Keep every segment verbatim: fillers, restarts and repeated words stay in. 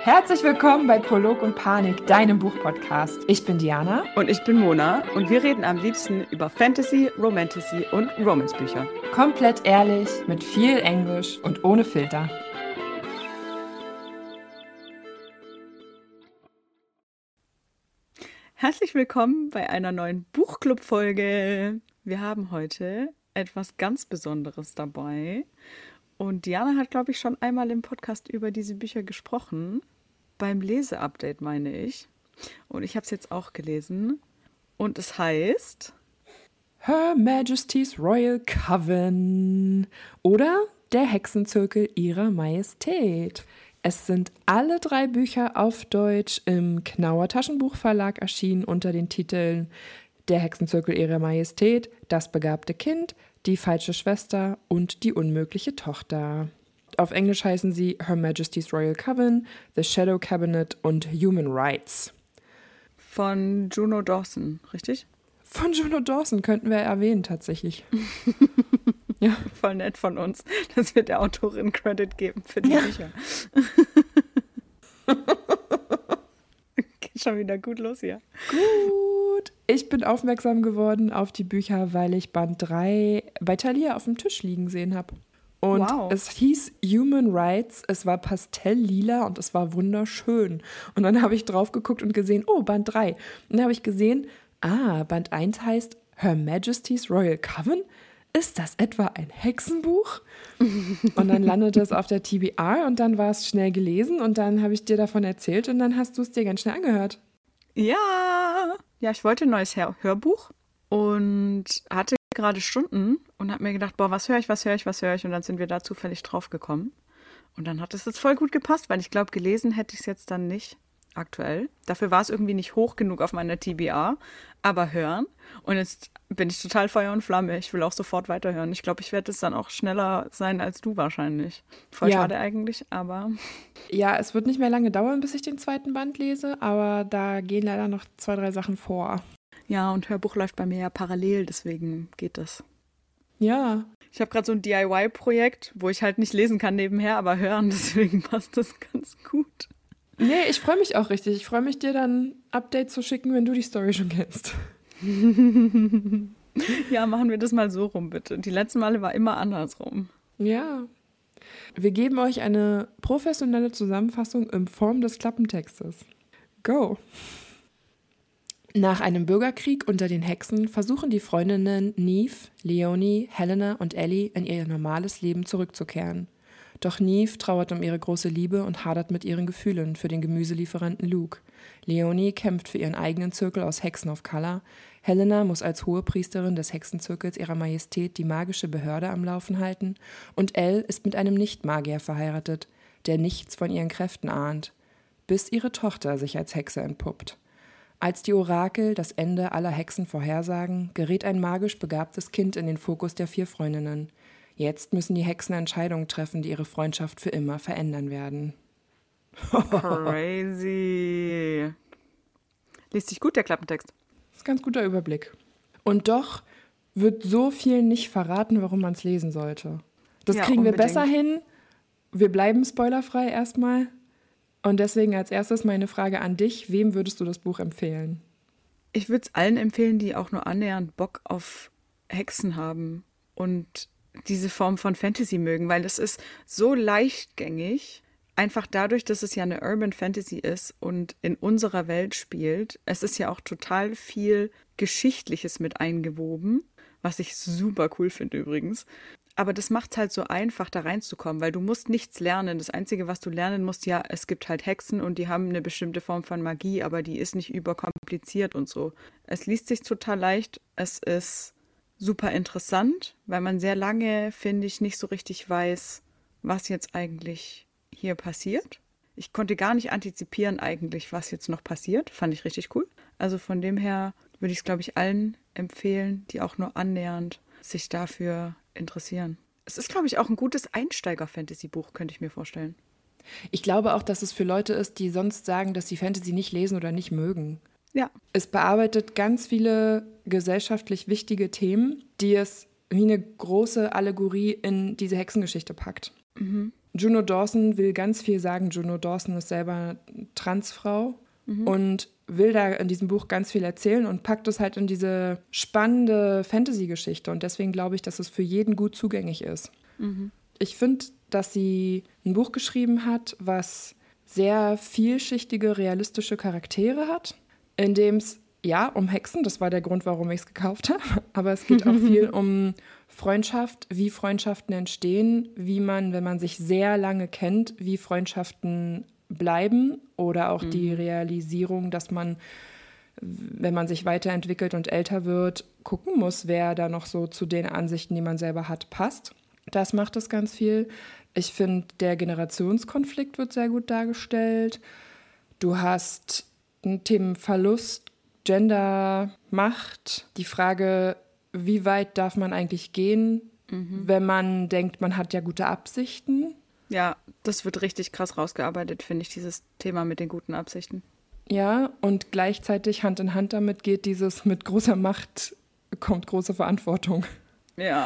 Herzlich willkommen bei Prolog und Panik, deinem Buchpodcast. Ich bin Diana. Und ich bin Mona und wir reden am liebsten über Fantasy, Romantasy und Romance-Bücher. Komplett ehrlich, mit viel Englisch und ohne Filter. Herzlich willkommen bei einer neuen Buchclub-Folge. Wir haben heute etwas ganz Besonderes dabei. Und Diana hat, glaube ich, schon einmal im Podcast über diese Bücher gesprochen. Beim Leseupdate, meine ich. Und ich habe es jetzt auch gelesen. Und es heißt Her Majesty's Royal Coven oder Der Hexenzirkel ihrer Majestät. Es sind alle drei Bücher auf Deutsch im Knauer Taschenbuchverlag erschienen unter den Titeln Der Hexenzirkel ihrer Majestät, Das begabte Kind, Die falsche Schwester und Die unmögliche Tochter. Auf Englisch heißen sie Her Majesty's Royal Coven, The Shadow Cabinet und Human Rights. Von Juno Dawson, richtig? Von Juno Dawson könnten wir erwähnen, tatsächlich. Ja. Voll nett von uns, dass wir der Autorin Credit geben für die ja. Bücher. Geht schon wieder gut los hier. Gut. Ich bin aufmerksam geworden auf die Bücher, weil ich Band drei bei Thalia auf dem Tisch liegen sehen habe. Und wow. Es hieß Human Rights, es war pastelllila und es war wunderschön. Und dann habe ich drauf geguckt und gesehen, oh, Band drei. Und dann habe ich gesehen, ah, Band eins heißt Her Majesty's Royal Coven? Ist das etwa ein Hexenbuch? Und dann landete es auf der T B R und dann war es schnell gelesen und dann habe ich dir davon erzählt und dann hast du es dir ganz schnell angehört. Ja, ja, ich wollte ein neues Hör- Hörbuch und hatte gerade Stunden und habe mir gedacht, boah, was höre ich, was höre ich, was höre ich? Und dann sind wir da zufällig drauf gekommen. Und dann hat es jetzt voll gut gepasst, weil ich glaube, gelesen hätte ich es jetzt dann nicht aktuell. Dafür war es irgendwie nicht hoch genug auf meiner T B R, aber hören. Und jetzt bin ich total Feuer und Flamme. Ich will auch sofort weiterhören. Ich glaube, ich werde es dann auch schneller sein als du wahrscheinlich. Voll ja. Schade eigentlich, aber... Ja, es wird nicht mehr lange dauern, bis ich den zweiten Band lese, aber da gehen leider noch zwei, drei Sachen vor. Ja, und Hörbuch läuft bei mir ja parallel, deswegen geht das. Ja. Ich habe gerade so ein D I Y-Projekt, wo ich halt nicht lesen kann nebenher, aber hören, deswegen passt das ganz gut. Nee, ich freue mich auch richtig. Ich freue mich, dir dann Update zu schicken, wenn du die Story schon kennst. Ja, machen wir das mal so rum, bitte. Die letzten Male war immer andersrum. Ja. Wir geben euch eine professionelle Zusammenfassung in Form des Klappentextes. Go! Nach einem Bürgerkrieg unter den Hexen versuchen die Freundinnen Neve, Leonie, Helena und Ellie in ihr normales Leben zurückzukehren. Doch Neve trauert um ihre große Liebe und hadert mit ihren Gefühlen für den Gemüselieferanten Luke. Leonie kämpft für ihren eigenen Zirkel aus Hexen of Color. Helena muss als Hohepriesterin des Hexenzirkels ihrer Majestät die magische Behörde am Laufen halten. Und Elle ist mit einem Nicht-Magier verheiratet, der nichts von ihren Kräften ahnt, bis ihre Tochter sich als Hexe entpuppt. Als die Orakel das Ende aller Hexen vorhersagen, gerät ein magisch begabtes Kind in den Fokus der vier Freundinnen. Jetzt müssen die Hexen Entscheidungen treffen, die ihre Freundschaft für immer verändern werden. Crazy. Liest sich gut, der Klappentext. Das ist ein ganz guter Überblick. Und doch wird so viel nicht verraten, warum man es lesen sollte. Das ja, kriegen unbedingt. wir besser hin. Wir bleiben spoilerfrei erstmal. Und deswegen als erstes meine Frage an dich. Wem würdest du das Buch empfehlen? Ich würde es allen empfehlen, die auch nur annähernd Bock auf Hexen haben und diese Form von Fantasy mögen, weil es ist so leichtgängig, einfach dadurch, dass es ja eine Urban Fantasy ist und in unserer Welt spielt. Es ist ja auch total viel Geschichtliches mit eingewoben, was ich super cool finde übrigens. Aber das macht es halt so einfach, da reinzukommen, weil du musst nichts lernen. Das Einzige, was du lernen musst, ja, es gibt halt Hexen und die haben eine bestimmte Form von Magie, aber die ist nicht überkompliziert und so. Es liest sich total leicht, es ist super interessant, weil man sehr lange, finde ich, nicht so richtig weiß, was jetzt eigentlich hier passiert. Ich konnte gar nicht antizipieren eigentlich, was jetzt noch passiert. Fand ich richtig cool. Also von dem her würde ich es, glaube ich, allen empfehlen, die auch nur annähernd sich dafür interessieren. Es ist, glaube ich, auch ein gutes Einsteiger-Fantasy-Buch, könnte ich mir vorstellen. Ich glaube auch, dass es für Leute ist, die sonst sagen, dass sie Fantasy nicht lesen oder nicht mögen. Ja. Es bearbeitet ganz viele gesellschaftlich wichtige Themen, die es wie eine große Allegorie in diese Hexengeschichte packt. Mhm. Juno Dawson will ganz viel sagen. Juno Dawson ist selber Transfrau mhm. und will da in diesem Buch ganz viel erzählen und packt es halt in diese spannende Fantasy-Geschichte. Und deswegen glaube ich, dass es für jeden gut zugänglich ist. Mhm. Ich finde, dass sie ein Buch geschrieben hat, was sehr vielschichtige, realistische Charaktere hat, in dem es, ja, um Hexen, das war der Grund, warum ich es gekauft habe, aber es geht auch viel um Freundschaft, wie Freundschaften entstehen, wie man, wenn man sich sehr lange kennt, wie Freundschaften bleiben oder auch mhm. die Realisierung, dass man, wenn man sich weiterentwickelt und älter wird, gucken muss, wer da noch so zu den Ansichten, die man selber hat, passt. Das macht es ganz viel. Ich finde, der Generationskonflikt wird sehr gut dargestellt. Du hast Themen Verlust, Gender, Macht, die Frage, wie weit darf man eigentlich gehen, mhm. wenn man denkt, man hat ja gute Absichten. Ja, das wird richtig krass rausgearbeitet, finde ich, dieses Thema mit den guten Absichten. Ja, und gleichzeitig Hand in Hand damit geht dieses, mit großer Macht kommt große Verantwortung. Ja.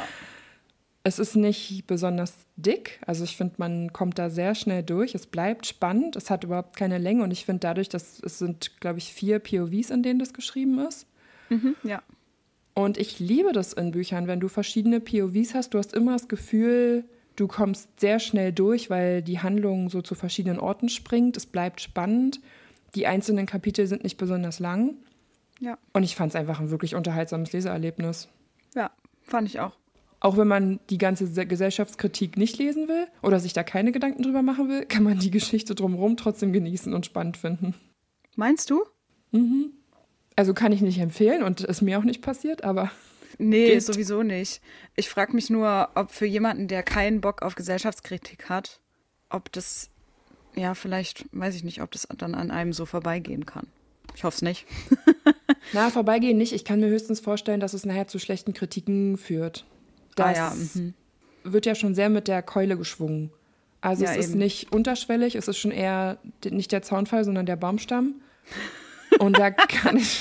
Es ist nicht besonders dick, also ich finde, man kommt da sehr schnell durch. Es bleibt spannend, es hat überhaupt keine Länge und ich finde dadurch, dass es sind, glaube ich, vier P O Vs, in denen das geschrieben ist. Mhm, ja. Und ich liebe das in Büchern, wenn du verschiedene P O Vs hast, du hast immer das Gefühl, du kommst sehr schnell durch, weil die Handlung so zu verschiedenen Orten springt. Es bleibt spannend. Die einzelnen Kapitel sind nicht besonders lang. Ja. Und ich fand es einfach ein wirklich unterhaltsames Leseerlebnis. Ja, fand ich auch. Auch wenn man die ganze Gesellschaftskritik nicht lesen will oder sich da keine Gedanken drüber machen will, kann man die Geschichte drumherum trotzdem genießen und spannend finden. Meinst du? Mhm. Also kann ich nicht empfehlen und ist mir auch nicht passiert, aber... Nee, geht. Sowieso nicht. Ich frage mich nur, ob für jemanden, der keinen Bock auf Gesellschaftskritik hat, ob das, ja, vielleicht, weiß ich nicht, ob das dann an einem so vorbeigehen kann. Ich hoffe es nicht. Na, vorbeigehen nicht. Ich kann mir höchstens vorstellen, dass es nachher zu schlechten Kritiken führt. Das ah, ja. mhm. wird ja schon sehr mit der Keule geschwungen. Also ja, es ist eben nicht unterschwellig, es ist schon eher nicht der Zaunfall, sondern der Baumstamm. Und da kann ich...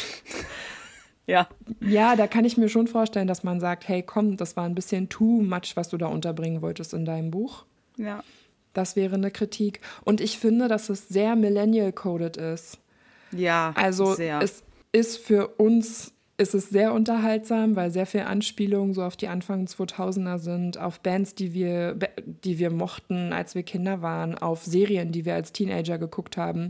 Ja. Ja, da kann ich mir schon vorstellen, dass man sagt, hey, komm, das war ein bisschen too much, was du da unterbringen wolltest in deinem Buch. Ja. Das wäre eine Kritik. Und ich finde, dass es sehr millennial-coded ist. Ja, also sehr. Es ist für uns, ist es sehr unterhaltsam, weil sehr viel Anspielungen so auf die Anfang zweitausender sind, auf Bands, die wir, die wir mochten, als wir Kinder waren, auf Serien, die wir als Teenager geguckt haben.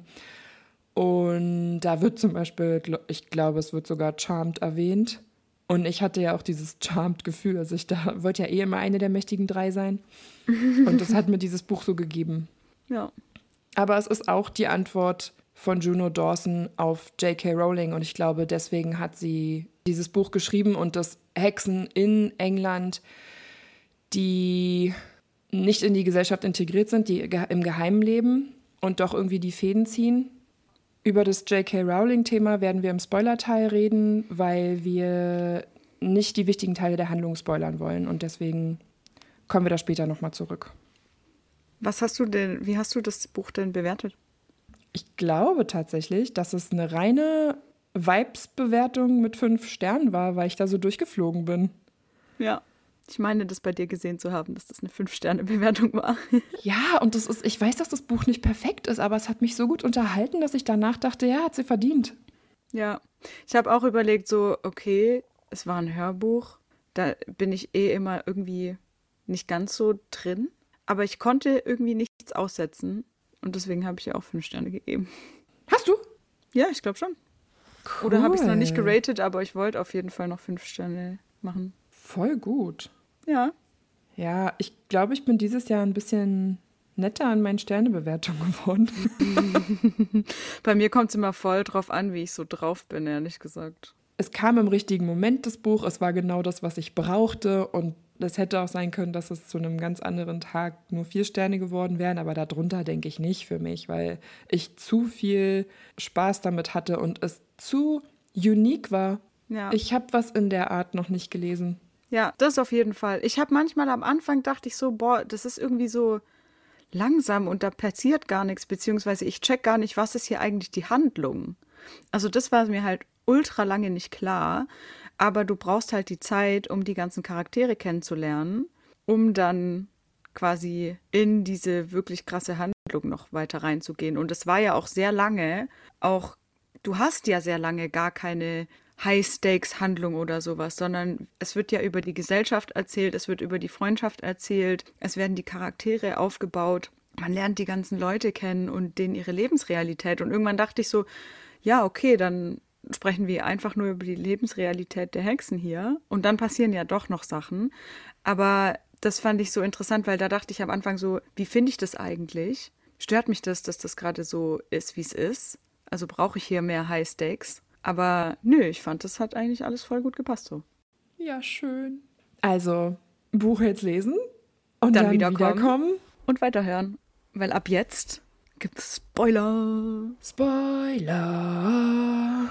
Und da wird zum Beispiel, ich glaube, es wird sogar Charmed erwähnt. Und ich hatte ja auch dieses Charmed-Gefühl. Also ich da wollte ja eh immer eine der mächtigen drei sein. Und das hat mir dieses Buch so gegeben. Ja. Aber es ist auch die Antwort von Juno Dawson auf J K Rowling. Und ich glaube, deswegen hat sie dieses Buch geschrieben und das Hexen in England, die nicht in die Gesellschaft integriert sind, die im Geheimen leben und doch irgendwie die Fäden ziehen. Über das J K Rowling-Thema werden wir im Spoiler-Teil reden, weil wir nicht die wichtigen Teile der Handlung spoilern wollen. Und deswegen kommen wir da später nochmal zurück. Was hast du denn, wie hast du das Buch denn bewertet? Ich glaube tatsächlich, dass es eine reine Vibes-Bewertung mit fünf Sternen war, weil ich da so durchgeflogen bin. Ja. Ich meine, das bei dir gesehen zu haben, dass das eine fünf-Sterne-Bewertung war. Ja, und das ist, ich weiß, dass das Buch nicht perfekt ist, aber es hat mich so gut unterhalten, dass ich danach dachte, ja, hat sie verdient. Ja, ich habe auch überlegt, so, okay, es war ein Hörbuch, da bin ich eh immer irgendwie nicht ganz so drin, aber ich konnte irgendwie nichts aussetzen und deswegen habe ich ihr auch fünf Sterne gegeben. Hast du? Ja, ich glaube schon. Cool. Oder habe ich es noch nicht geratet, aber ich wollte auf jeden Fall noch fünf Sterne machen. Voll gut. Ja. Ja, ich glaube, ich bin dieses Jahr ein bisschen netter an meinen Sternebewertungen geworden. Bei mir kommt es immer voll drauf an, wie ich so drauf bin, ehrlich gesagt. Es kam im richtigen Moment, das Buch. Es war genau das, was ich brauchte. Und es hätte auch sein können, dass es zu einem ganz anderen Tag nur vier Sterne geworden wären. Aber darunter denke ich nicht für mich, weil ich zu viel Spaß damit hatte und es zu unique war. Ja. Ich habe was in der Art noch nicht gelesen. Ja, das auf jeden Fall. Ich habe manchmal am Anfang dachte ich so, boah, das ist irgendwie so langsam und da passiert gar nichts, beziehungsweise ich check gar nicht, was ist hier eigentlich die Handlung. Also das war mir halt ultra lange nicht klar, aber du brauchst halt die Zeit, um die ganzen Charaktere kennenzulernen, um dann quasi in diese wirklich krasse Handlung noch weiter reinzugehen. Und es war ja auch sehr lange, auch du hast ja sehr lange gar keine High-Stakes-Handlung oder sowas, sondern es wird ja über die Gesellschaft erzählt, es wird über die Freundschaft erzählt, es werden die Charaktere aufgebaut, man lernt die ganzen Leute kennen und denen ihre Lebensrealität. Und irgendwann dachte ich so, ja, okay, dann sprechen wir einfach nur über die Lebensrealität der Hexen hier. Und dann passieren ja doch noch Sachen. Aber das fand ich so interessant, weil da dachte ich am Anfang so, wie finde ich das eigentlich? Stört mich das, dass das gerade so ist, wie es ist? Also brauche ich hier mehr High Stakes? Aber nö, ich fand, das hat eigentlich alles voll gut gepasst so. Ja, schön. Also, Buch jetzt lesen und dann, Dann wiederkommen. wiederkommen. Und weiterhören. Weil ab jetzt gibt's Spoiler. Spoiler.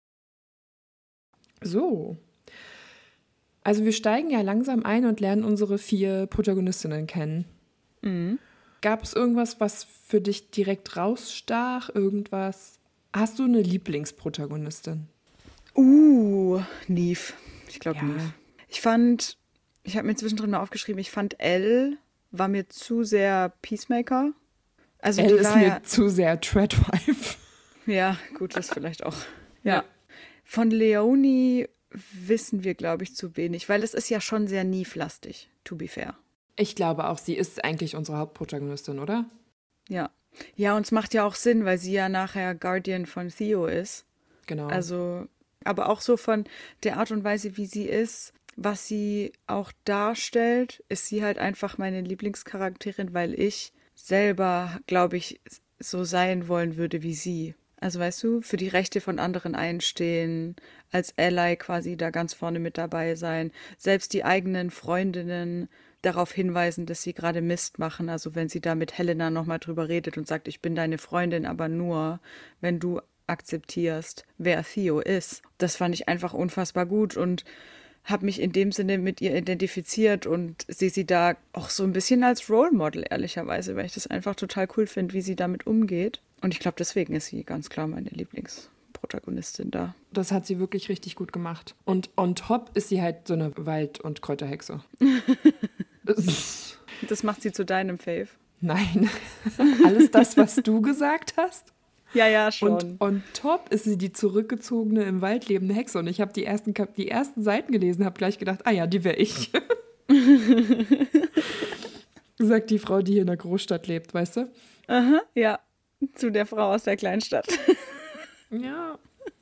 So. Also wir steigen ja langsam ein und lernen unsere vier Protagonistinnen kennen. Mhm. Gab es irgendwas, was für dich direkt rausstach? Irgendwas? Hast du eine Lieblingsprotagonistin? Uh, Neve. Ich glaube Ja. Neve. Ich fand, ich habe mir zwischendrin mal aufgeschrieben, ich fand Elle war mir zu sehr Peacemaker. Also Elle die ist war mir ja, zu sehr Treadwife. ja, gut, das vielleicht auch. Ja. Ja. Von Leonie wissen wir, glaube ich, zu wenig, weil es ist ja schon sehr Neve-lastig, to be fair. Ich glaube auch, sie ist eigentlich unsere Hauptprotagonistin, oder? Ja. Ja, und es macht ja auch Sinn, weil sie ja nachher Guardian von Theo ist. Genau. Also, aber auch so von der Art und Weise, wie sie ist, was sie auch darstellt, ist sie halt einfach meine Lieblingscharakterin, weil ich selber, glaube ich, so sein wollen würde wie sie. Also weißt du, für die Rechte von anderen einstehen, als Ally quasi da ganz vorne mit dabei sein, selbst die eigenen Freundinnen darauf hinweisen, dass sie gerade Mist machen. Also wenn sie da mit Helena nochmal drüber redet und sagt, ich bin deine Freundin, aber nur, wenn du akzeptierst, wer Theo ist. Das fand ich einfach unfassbar gut und habe mich in dem Sinne mit ihr identifiziert und sehe sie da auch so ein bisschen als Role Model, ehrlicherweise, weil ich das einfach total cool finde, wie sie damit umgeht. Und ich glaube, deswegen ist sie ganz klar meine Lieblingsprotagonistin da. Das hat sie wirklich richtig gut gemacht. Und on top ist sie halt so eine Wald- und Kräuterhexe. Das macht sie zu deinem Fave. Nein, alles das, was du gesagt hast. Ja, ja, schon. Und on top ist sie die zurückgezogene, im Wald lebende Hexe. Und ich habe die ersten, Kap- die ersten Seiten gelesen, habe gleich gedacht, ah ja, die wäre ich. Sagt die Frau, die hier in der Großstadt lebt, weißt du? Aha, ja, zu der Frau aus der Kleinstadt. Ja.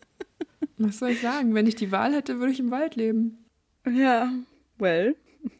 Was soll ich sagen? Wenn ich die Wahl hätte, würde ich im Wald leben. Ja, well.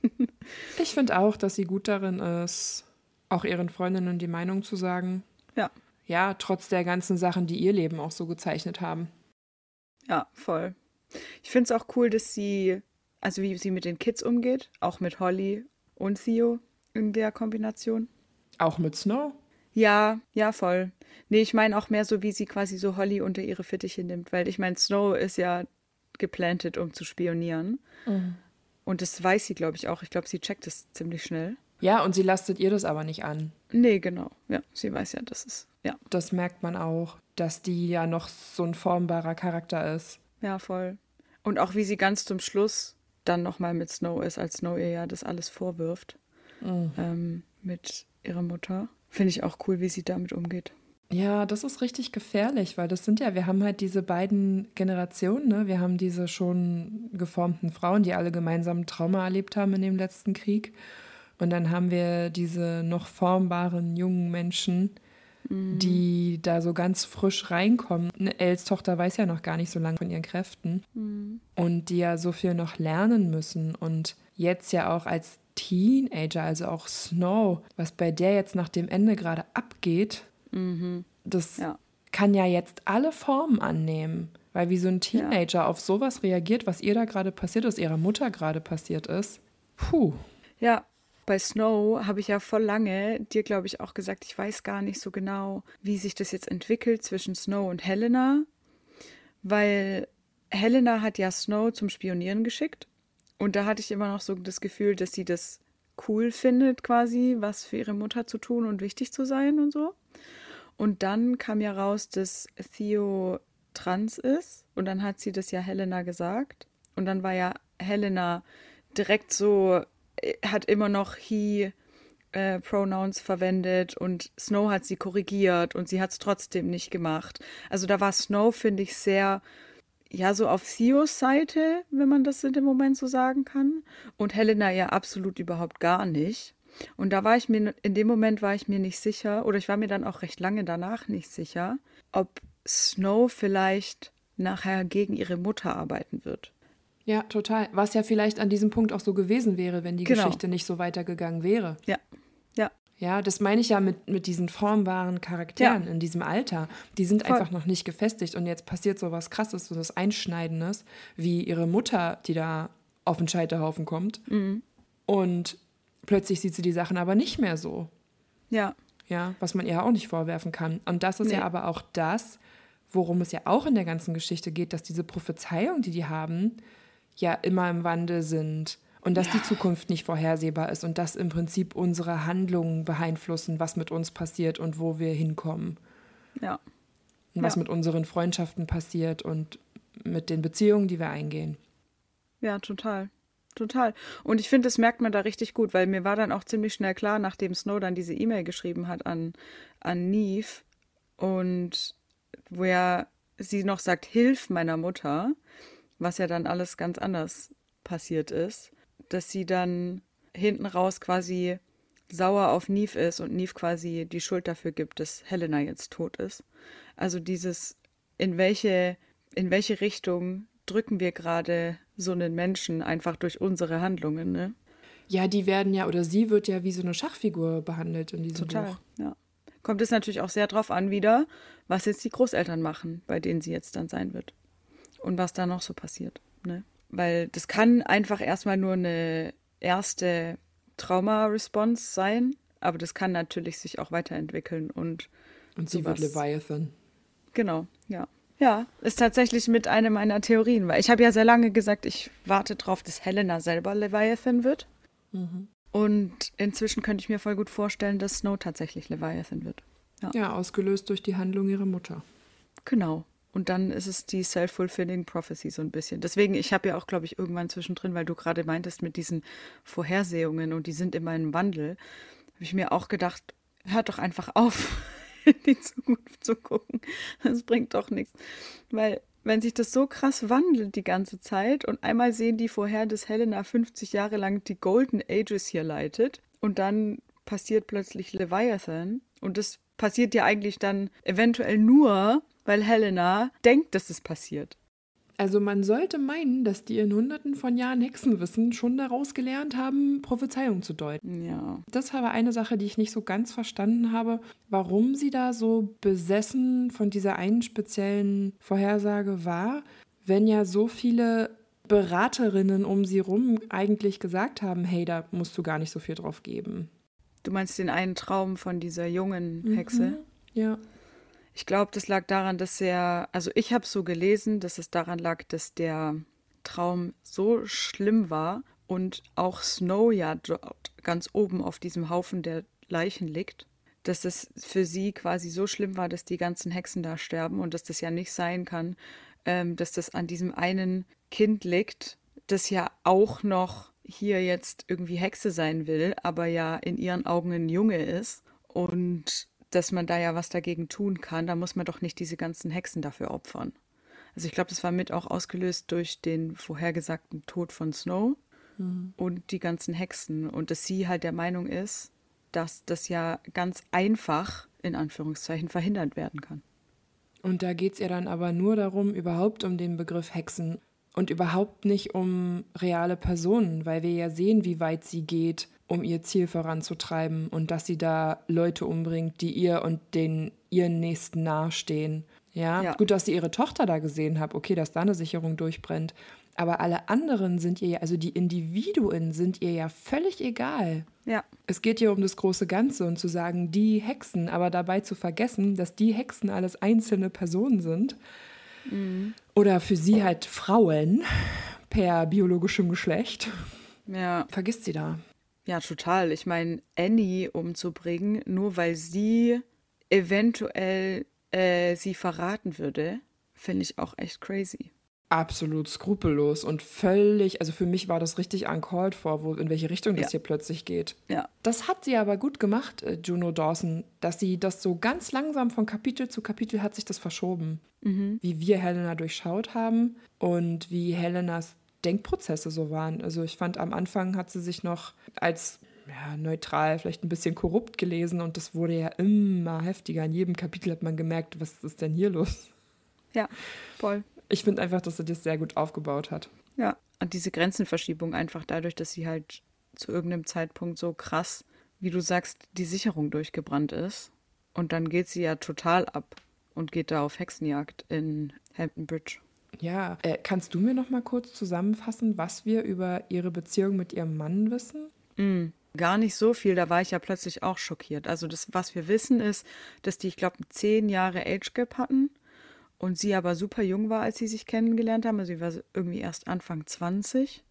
Ich finde auch, dass sie gut darin ist, auch ihren Freundinnen die Meinung zu sagen. Ja. Ja, trotz der ganzen Sachen, die ihr Leben auch so gezeichnet haben. Ja, voll. Ich finde es auch cool, dass sie, also wie sie mit den Kids umgeht, auch mit Holly und Theo in der Kombination. Auch mit Snow? Ja, ja, voll. Nee, ich meine auch mehr so, wie sie quasi so Holly unter ihre Fittiche nimmt, weil ich meine, Snow ist ja geplantet, um zu spionieren. Mhm. Und das weiß sie, glaube ich, auch. Ich glaube, sie checkt es ziemlich schnell. Ja, und sie lastet ihr das aber nicht an. Nee, genau. Ja, sie weiß ja, das ist, ja. Das merkt man auch, dass die ja noch so ein formbarer Charakter ist. Ja, voll. Und auch wie sie ganz zum Schluss dann nochmal mit Snow ist, als Snow ihr ja das alles vorwirft. Mhm. Ähm, mit ihrer Mutter. Finde ich auch cool, wie sie damit umgeht. Ja, das ist richtig gefährlich, weil das sind ja, wir haben halt diese beiden Generationen, ne? Wir haben diese schon geformten Frauen, die alle gemeinsam Trauma erlebt haben in dem letzten Krieg. Und dann haben wir diese noch formbaren jungen Menschen, mhm. die da so ganz frisch reinkommen. Ne, Els Tochter weiß ja noch gar nicht so lange von ihren Kräften. Mhm. Und die ja so viel noch lernen müssen. Und jetzt ja auch als Teenager, also auch Snow, was bei der jetzt nach dem Ende gerade abgeht, mhm. das ja. kann ja jetzt alle Formen annehmen. Weil wie so ein Teenager ja. auf sowas reagiert, was ihr da gerade passiert ist, ihrer Mutter gerade passiert ist. Puh. Ja, bei Snow habe ich ja voll lange dir, glaube ich, auch gesagt, ich weiß gar nicht so genau, wie sich das jetzt entwickelt zwischen Snow und Helena. Weil Helena hat ja Snow zum Spionieren geschickt. Und da hatte ich immer noch so das Gefühl, dass sie das cool findet, quasi, was für ihre Mutter zu tun und wichtig zu sein und so. Und dann kam ja raus, dass Theo trans ist. Und dann hat sie das ja Helena gesagt. Und dann war ja Helena direkt so, hat immer noch he äh, Pronouns verwendet und Snow hat sie korrigiert und sie hat es trotzdem nicht gemacht. Also da war Snow, finde ich, sehr, ja, so auf Theos Seite, wenn man das in dem Moment so sagen kann. Und Helena ja absolut überhaupt gar nicht. Und da war ich mir, in dem Moment war ich mir nicht sicher, oder ich war mir dann auch recht lange danach nicht sicher, ob Snow vielleicht nachher gegen ihre Mutter arbeiten wird. Ja, total. Was ja vielleicht an diesem Punkt auch so gewesen wäre, wenn die Genau. Geschichte nicht so weitergegangen wäre. Ja, ja. Ja, das meine ich ja mit, mit diesen formbaren Charakteren Ja. in diesem Alter. Die sind Voll. einfach noch nicht gefestigt und jetzt passiert so was Krasses, so was Einschneidendes, wie ihre Mutter, die da auf den Scheiterhaufen kommt. Mhm. Und plötzlich sieht sie die Sachen aber nicht mehr so. Ja, Ja, was man ihr auch nicht vorwerfen kann. Und das ist Nee. ja aber auch das, worum es ja auch in der ganzen Geschichte geht, dass diese Prophezeiungen, die die haben, ja immer im Wandel sind und dass die Zukunft nicht vorhersehbar ist und dass im Prinzip unsere Handlungen beeinflussen, was mit uns passiert und wo wir hinkommen ja. und was Ja. mit unseren Freundschaften passiert und mit den Beziehungen, die wir eingehen. Ja, total. Total. Und ich finde, das merkt man da richtig gut, weil mir war dann auch ziemlich schnell klar, nachdem Snow dann diese E-Mail geschrieben hat an, an Neve und wo ja sie noch sagt, hilf meiner Mutter, was ja dann alles ganz anders passiert ist, dass sie dann hinten raus quasi sauer auf Neve ist und Neve quasi die Schuld dafür gibt, dass Helena jetzt tot ist. Also dieses, in welche, in welche Richtung drücken wir gerade so einen Menschen einfach durch unsere Handlungen, ne? Ja, die werden ja, oder sie wird ja wie so eine Schachfigur behandelt in diesem Total, Buch. ja. Kommt es natürlich auch sehr drauf an wieder, was jetzt die Großeltern machen, bei denen sie jetzt dann sein wird. Und was da noch so passiert, ne? Weil das kann einfach erstmal nur eine erste Trauma-Response sein, aber das kann natürlich sich auch weiterentwickeln und Und sie wird sowas. Leviathan. Genau, ja. Ja, ist tatsächlich mit einer meiner Theorien, weil ich habe ja sehr lange gesagt, ich warte drauf, dass Helena selber Leviathan wird. Und inzwischen könnte ich mir voll gut vorstellen, dass Snow tatsächlich Leviathan wird. Ja, Ja, ausgelöst durch die Handlung ihrer Mutter. genau. Und dann ist es die self-fulfilling prophecy so ein bisschen. Deswegen, ich habe ja auch, glaube ich, irgendwann zwischendrin, weil du gerade meintest mit diesen Vorhersehungen und die sind immer im Wandel, habe ich mir auch gedacht, hört doch einfach auf, in die Zukunft zu gucken. Das bringt doch nichts. Weil, wenn sich das so krass wandelt die ganze Zeit und einmal sehen die vorher, dass Helena fünfzig Jahre lang die Golden Ages hier leitet und dann passiert plötzlich Leviathan und das passiert ja eigentlich dann eventuell nur, weil Helena denkt, dass es passiert. Also man sollte meinen, dass die in hunderten von Jahren Hexenwissen schon daraus gelernt haben, Prophezeiungen zu deuten. Ja. Das war aber eine Sache, die ich nicht so ganz verstanden habe, warum sie da so besessen von dieser einen speziellen Vorhersage war, wenn ja so viele Beraterinnen um sie rum eigentlich gesagt haben, hey, da musst du gar nicht so viel drauf geben. Du meinst den einen Traum von dieser jungen Hexe? Ja. Ich glaube, das lag daran, dass er, also ich habe so gelesen, dass es daran lag, dass der Traum so schlimm war und auch Snow ja dort ganz oben auf diesem Haufen der Leichen liegt, dass es für sie quasi so schlimm war, dass die ganzen Hexen da sterben und dass das ja nicht sein kann, ähm, dass das an diesem einen Kind liegt, das ja auch noch hier jetzt irgendwie Hexe sein will, aber ja in ihren Augen ein Junge ist und dass man da ja was dagegen tun kann, da muss man doch nicht diese ganzen Hexen dafür opfern. Also ich glaube, das war mit auch ausgelöst durch den vorhergesagten Tod von Snow mhm. und die ganzen Hexen. Und dass sie halt der Meinung ist, dass das ja ganz einfach, in Anführungszeichen, verhindert werden kann. Und da geht es ihr dann aber nur darum, überhaupt um den Begriff Hexen und überhaupt nicht um reale Personen, weil wir ja sehen, wie weit sie geht, um ihr Ziel voranzutreiben und dass sie da Leute umbringt, die ihr und den ihren Nächsten nahestehen. Ja? Ja. Gut, dass sie ihre Tochter da gesehen hat, okay, dass da eine Sicherung durchbrennt. Aber alle anderen sind ihr ja, also die Individuen sind ihr ja völlig egal. Ja. Es geht hier um das große Ganze und zu sagen, die Hexen, aber dabei zu vergessen, dass die Hexen alles einzelne Personen sind. Mhm. Oder für sie halt Frauen per biologischem Geschlecht. Ja. Vergisst sie da. Ja, total. Ich meine, Annie umzubringen, nur weil sie eventuell äh, sie verraten würde, finde ich auch echt crazy. absolut skrupellos und völlig, also für mich war das richtig uncalled for, wo, in welche Richtung das Ja. hier plötzlich geht. Ja. Das hat sie aber gut gemacht, äh, Juno Dawson, dass sie das so ganz langsam von Kapitel zu Kapitel hat sich das verschoben. Wie wir Helena durchschaut haben und wie Helenas Denkprozesse so waren. Also ich fand, am Anfang hat sie sich noch als ja, neutral, vielleicht ein bisschen korrupt gelesen und das wurde ja immer heftiger. In jedem Kapitel hat man gemerkt, was ist denn hier los? Ja, voll. Ich finde einfach, dass sie das sehr gut aufgebaut hat. Ja. Und diese Grenzenverschiebung einfach dadurch, dass sie halt zu irgendeinem Zeitpunkt so krass, wie du sagst, die Sicherung durchgebrannt ist. Und dann geht sie ja total ab und geht da auf Hexenjagd in Hampton Bridge. Ja, äh, kannst du mir noch mal kurz zusammenfassen, was wir über ihre Beziehung mit ihrem Mann wissen? Mm, gar nicht so viel, da war ich ja plötzlich auch schockiert. Also das, was wir wissen, ist, dass die, ich glaube, zehn Jahre Age Gap hatten und sie aber super jung war, als sie sich kennengelernt haben. Also sie war irgendwie erst Anfang zwanzig.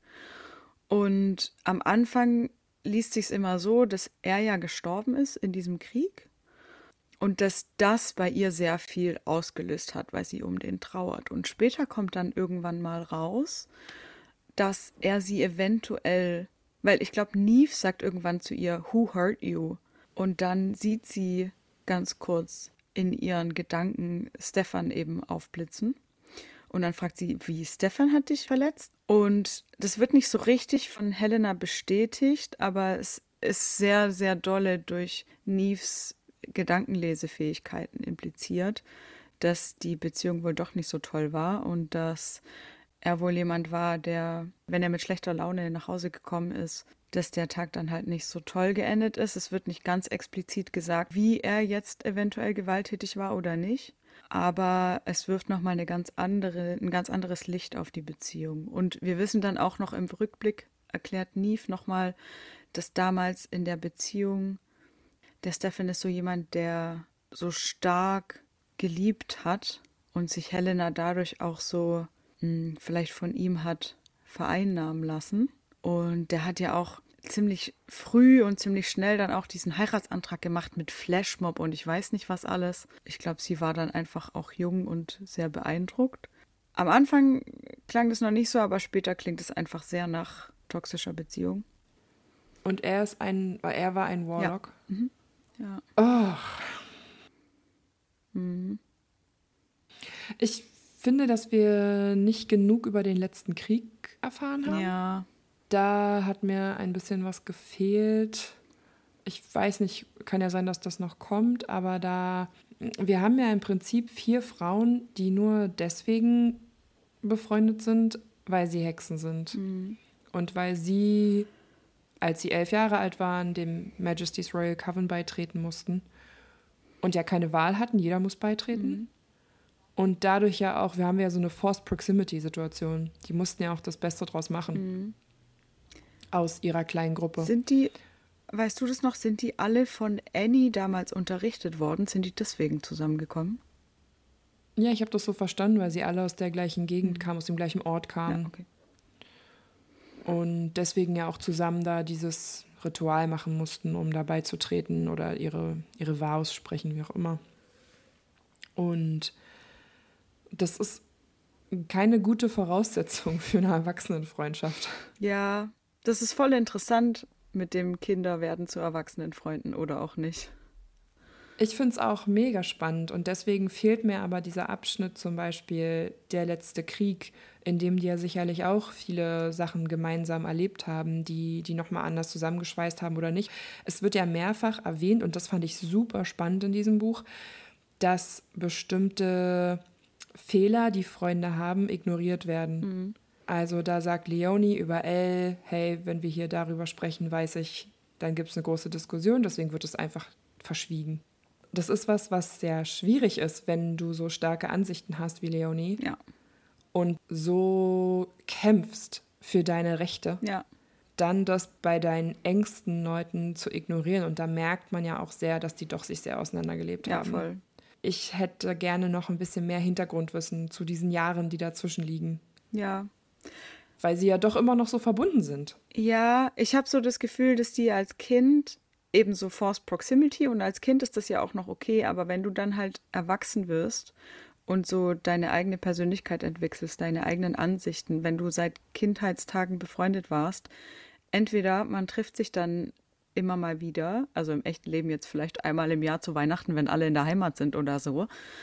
Und am Anfang liest sich's immer so, dass er ja gestorben ist in diesem Krieg und dass das bei ihr sehr viel ausgelöst hat, weil sie um den trauert. Und später kommt dann irgendwann mal raus, dass er sie eventuell, weil ich glaube, Neve sagt irgendwann zu ihr, "Who hurt you?" Und dann sieht sie ganz kurz in ihren Gedanken Stefan eben aufblitzen. Und dann fragt sie, wie, Stefan hat dich verletzt? Und das wird nicht so richtig von Helena bestätigt, aber es ist sehr, sehr dolle durch Neves Gedankenlesefähigkeiten impliziert, dass die Beziehung wohl doch nicht so toll war und dass er wohl jemand war, der, wenn er mit schlechter Laune nach Hause gekommen ist, dass der Tag dann halt nicht so toll geendet ist. Es wird nicht ganz explizit gesagt, wie er jetzt eventuell gewalttätig war oder nicht. Aber es wirft nochmal eine ganz andere, ein ganz anderes Licht auf die Beziehung. Und wir wissen dann auch noch im Rückblick, erklärt Neve nochmal, dass damals in der Beziehung, der Stefan ist so jemand, der so stark geliebt hat und sich Helena dadurch auch so mh, vielleicht von ihm hat vereinnahmen lassen. Und der hat ja auch ziemlich früh und ziemlich schnell dann auch diesen Heiratsantrag gemacht mit Flashmob und ich weiß nicht was alles. Ich glaube, sie war dann einfach auch jung und sehr beeindruckt. Am Anfang klang das noch nicht so, aber später klingt es einfach sehr nach toxischer Beziehung. Und er ist ein, er war ein Warlock. Ja. Mhm. Ja. Oh. Mhm. Ich finde, dass wir nicht genug über den letzten Krieg erfahren haben. Ja. Da hat mir ein bisschen was gefehlt. Ich weiß nicht, kann ja sein, dass das noch kommt, aber da, wir haben ja im Prinzip vier Frauen, die nur deswegen befreundet sind, weil sie Hexen sind. Mhm. Und weil sie, als sie elf Jahre alt waren, dem Majesty's Royal Coven beitreten mussten und ja keine Wahl hatten, jeder muss beitreten. Mhm. Und dadurch ja auch, wir haben ja so eine Forced Proximity-Situation. Die mussten ja auch das Beste draus machen. Mhm. Aus ihrer kleinen Gruppe. Sind die, weißt du das noch, sind die alle von Annie damals unterrichtet worden? Sind die deswegen zusammengekommen? Ja, ich habe das so verstanden, weil sie alle aus der gleichen Gegend mhm. kamen, aus dem gleichen Ort kamen. Ja, okay. Und deswegen ja auch zusammen da dieses Ritual machen mussten, um da beizutreten oder ihre, ihre Vows sprechen, wie auch immer. Und das ist keine gute Voraussetzung für eine Erwachsenenfreundschaft. Ja, das ist voll interessant, mit dem Kinder werden zu Erwachsenenfreunden oder auch nicht. Ich finde es auch mega spannend und deswegen fehlt mir aber dieser Abschnitt, zum Beispiel der letzte Krieg, in dem die ja sicherlich auch viele Sachen gemeinsam erlebt haben, die die nochmal anders zusammengeschweißt haben oder nicht. Es wird ja mehrfach erwähnt und das fand ich super spannend in diesem Buch, dass bestimmte Fehler, die Freunde haben, ignoriert werden. Mhm. Also da sagt Leonie über Elle, hey, wenn wir hier darüber sprechen, weiß ich, dann gibt es eine große Diskussion, deswegen wird es einfach verschwiegen. Das ist was, was sehr schwierig ist, wenn du so starke Ansichten hast wie Leonie ja. und so kämpfst für deine Rechte, ja. dann das bei deinen engsten Leuten zu ignorieren. Und da merkt man ja auch sehr, dass die doch sich sehr auseinandergelebt ja, haben. Voll. Ich hätte gerne noch ein bisschen mehr Hintergrundwissen zu diesen Jahren, die dazwischen liegen. Ja. Weil sie ja doch immer noch so verbunden sind. Ja, ich habe so das Gefühl, dass die als Kind ebenso Forced Proximity und als Kind ist das ja auch noch okay, aber wenn du dann halt erwachsen wirst und so deine eigene Persönlichkeit entwickelst, deine eigenen Ansichten, wenn du seit Kindheitstagen befreundet warst. Entweder man trifft sich dann immer mal wieder, also im echten Leben jetzt vielleicht einmal im Jahr zu Weihnachten, wenn alle in der Heimat sind oder so,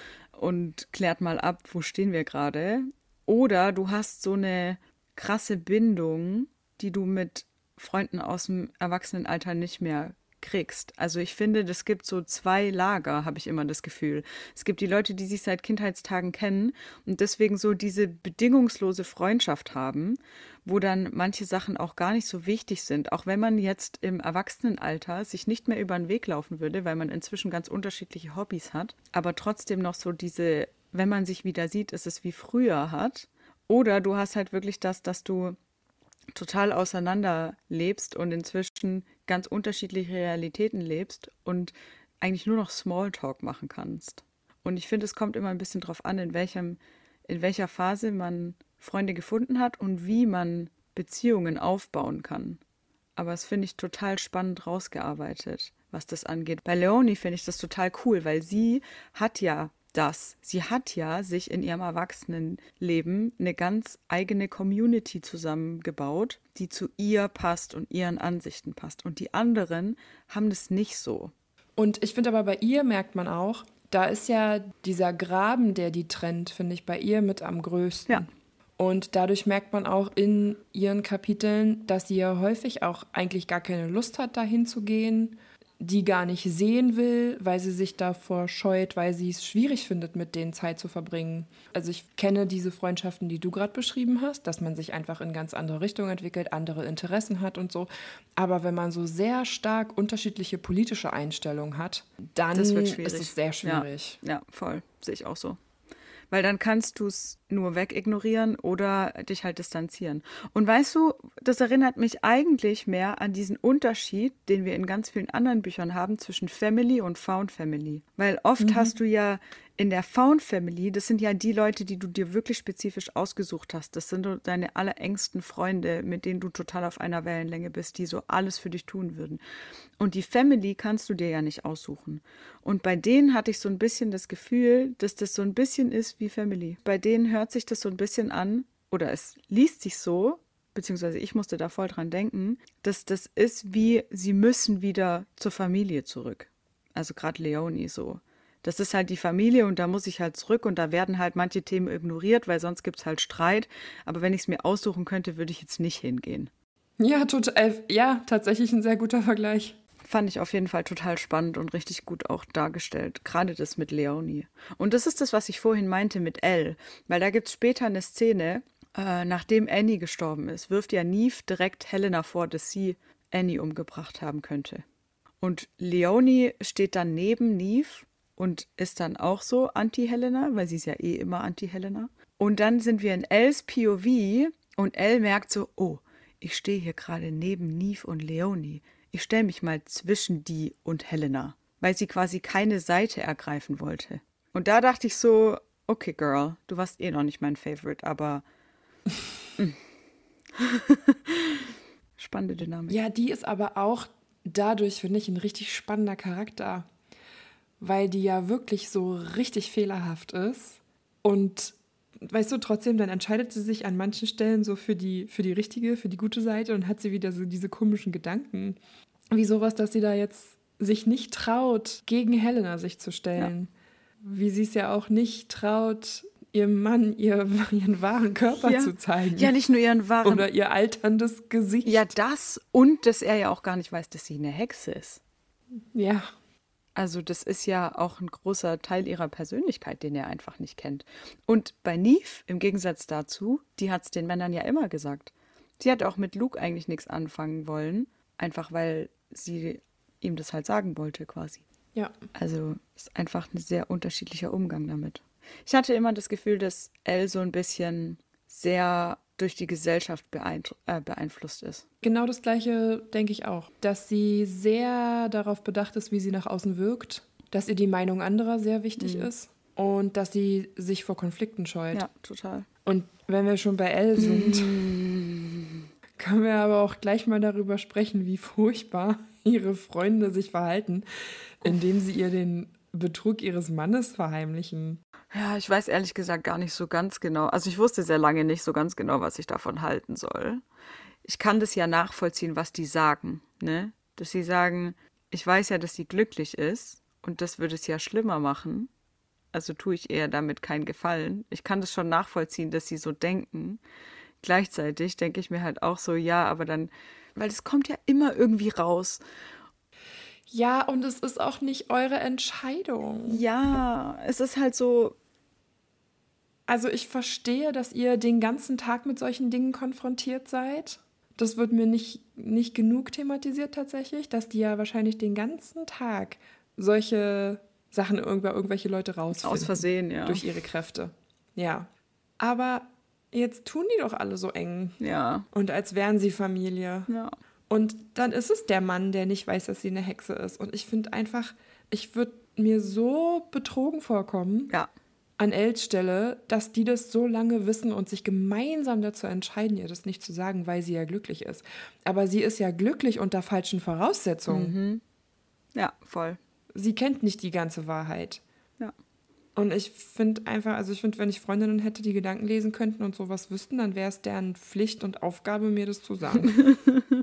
und klärt mal ab, wo stehen wir gerade. Oder du hast so eine krasse Bindung, die du mit Freunden aus dem Erwachsenenalter nicht mehr kriegst. Also ich finde, es gibt so zwei Lager, habe ich immer das Gefühl. Es gibt die Leute, die sich seit Kindheitstagen kennen und deswegen so diese bedingungslose Freundschaft haben, wo dann manche Sachen auch gar nicht so wichtig sind. Auch wenn man jetzt im Erwachsenenalter sich nicht mehr über den Weg laufen würde, weil man inzwischen ganz unterschiedliche Hobbys hat, aber trotzdem noch so diese, wenn man sich wieder sieht, ist es wie früher hat. Oder du hast halt wirklich das, dass du total auseinander lebst und inzwischen ganz unterschiedliche Realitäten lebst und eigentlich nur noch Smalltalk machen kannst. Und ich finde, es kommt immer ein bisschen drauf an, in welchem, in welcher Phase man Freunde gefunden hat und wie man Beziehungen aufbauen kann. Aber das finde ich total spannend rausgearbeitet, was das angeht. Bei Leonie finde ich das total cool, weil sie hat ja das. Sie hat ja sich in ihrem Erwachsenenleben eine ganz eigene Community zusammengebaut, die zu ihr passt und ihren Ansichten passt. Und die anderen haben das nicht so. Und ich finde aber, bei ihr merkt man auch, da ist ja dieser Graben, der die trennt, finde ich, bei ihr mit am größten. Ja. Und dadurch merkt man auch in ihren Kapiteln, dass sie ja häufig auch eigentlich gar keine Lust hat, dahin zu gehen, die gar nicht sehen will, weil sie sich davor scheut, weil sie es schwierig findet, mit denen Zeit zu verbringen. Also ich kenne diese Freundschaften, die du gerade beschrieben hast, dass man sich einfach in ganz andere Richtungen entwickelt, andere Interessen hat und so. Aber wenn man so sehr stark unterschiedliche politische Einstellungen hat, dann ist es sehr schwierig. Ja, ja, voll. Sehe ich auch so. Weil dann kannst du es nur wegignorieren oder dich halt distanzieren. Und weißt du, das erinnert mich eigentlich mehr an diesen Unterschied, den wir in ganz vielen anderen Büchern haben, zwischen Family und Found Family. Weil oft mhm. hast du ja in der Found Family, das sind ja die Leute, die du dir wirklich spezifisch ausgesucht hast. Das sind deine allerengsten Freunde, mit denen du total auf einer Wellenlänge bist, die so alles für dich tun würden. Und die Family kannst du dir ja nicht aussuchen. Und bei denen hatte ich so ein bisschen das Gefühl, dass das so ein bisschen ist wie Family. Bei denen hört sich das so ein bisschen an, oder es liest sich so, beziehungsweise ich musste da voll dran denken, dass das ist wie, sie müssen wieder zur Familie zurück. Also gerade Leonie so. Das ist halt die Familie und da muss ich halt zurück und da werden halt manche Themen ignoriert, weil sonst gibt es halt Streit. Aber wenn ich es mir aussuchen könnte, würde ich jetzt nicht hingehen. Ja, total, ja, tatsächlich ein sehr guter Vergleich. Fand ich auf jeden Fall total spannend und richtig gut auch dargestellt. Gerade das mit Leonie. Und das ist das, was ich vorhin meinte mit Elle. Weil da gibt es später eine Szene, äh, nachdem Annie gestorben ist, wirft ja Neve direkt Helena vor, dass sie Annie umgebracht haben könnte. Und Leonie steht dann neben Neve und ist dann auch so anti-Helena, weil sie ist ja eh immer anti-Helena. Und dann sind wir in Elles P O V und Elle merkt so, oh, ich stehe hier gerade neben Neve und Leonie. Ich stelle mich mal zwischen die und Helena, weil sie quasi keine Seite ergreifen wollte. Und da dachte ich so, okay, Girl, du warst eh noch nicht mein Favorite, aber spannende Dynamik. Ja, die ist aber auch dadurch, finde ich, ein richtig spannender Charakter, weil die ja wirklich so richtig fehlerhaft ist und weißt du, trotzdem, dann entscheidet sie sich an manchen Stellen so für die, für die richtige, für die gute Seite und hat sie wieder so diese komischen Gedanken. Wie sowas, dass sie da jetzt sich nicht traut, gegen Helena sich zu stellen. Ja. Wie sie es ja auch nicht traut, ihrem Mann ihr, ihren wahren Körper ja. zu zeigen. Ja, nicht nur ihren wahren... Oder ihr alterndes Gesicht. Ja, das und dass er ja auch gar nicht weiß, dass sie eine Hexe ist. Ja. Also das ist ja auch ein großer Teil ihrer Persönlichkeit, den er einfach nicht kennt. Und bei Neve, im Gegensatz dazu, die hat es den Männern ja immer gesagt. Sie hat auch mit Luke eigentlich nichts anfangen wollen, einfach weil sie ihm das halt sagen wollte quasi. Ja. Also ist einfach ein sehr unterschiedlicher Umgang damit. Ich hatte immer das Gefühl, dass Elle so ein bisschen sehr durch die Gesellschaft beeinflusst ist. Genau das Gleiche denke ich auch. Dass sie sehr darauf bedacht ist, wie sie nach außen wirkt, dass ihr die Meinung anderer sehr wichtig mhm. ist und dass sie sich vor Konflikten scheut. Ja, total. Und wenn wir schon bei Elle sind, mhm. können wir aber auch gleich mal darüber sprechen, wie furchtbar ihre Freunde sich verhalten, indem sie ihr den Betrug ihres Mannes verheimlichen. Ja, ich weiß ehrlich gesagt gar nicht so ganz genau. Also ich wusste sehr lange nicht so ganz genau, was ich davon halten soll. Ich kann das ja nachvollziehen, was die sagen, ne? Dass sie sagen, ich weiß ja, dass sie glücklich ist und das würde es ja schlimmer machen. Also tue ich ihr damit keinen Gefallen. Ich kann das schon nachvollziehen, dass sie so denken. Gleichzeitig denke ich mir halt auch so, ja, aber dann, weil es kommt ja immer irgendwie raus. Ja, und es ist auch nicht eure Entscheidung. Ja, es ist halt so. Also ich verstehe, dass ihr den ganzen Tag mit solchen Dingen konfrontiert seid. Das wird mir nicht, nicht genug thematisiert tatsächlich, dass die ja wahrscheinlich den ganzen Tag solche Sachen über irgendwelche Leute rausfinden. Aus Versehen, ja. Durch ihre Kräfte. Ja. Aber jetzt tun die doch alle so eng. Ja. Und als wären sie Familie. Ja. Und dann ist es der Mann, der nicht weiß, dass sie eine Hexe ist. Und ich finde einfach, ich würde mir so betrogen vorkommen, Ja. an Els Stelle, dass die das so lange wissen und sich gemeinsam dazu entscheiden, ihr das nicht zu sagen, weil sie ja glücklich ist. Aber sie ist ja glücklich unter falschen Voraussetzungen. Mhm. Ja, voll. Sie kennt nicht die ganze Wahrheit. Ja. Und ich finde einfach, also ich finde, wenn ich Freundinnen hätte, die Gedanken lesen könnten und sowas wüssten, dann wäre es deren Pflicht und Aufgabe, mir das zu sagen.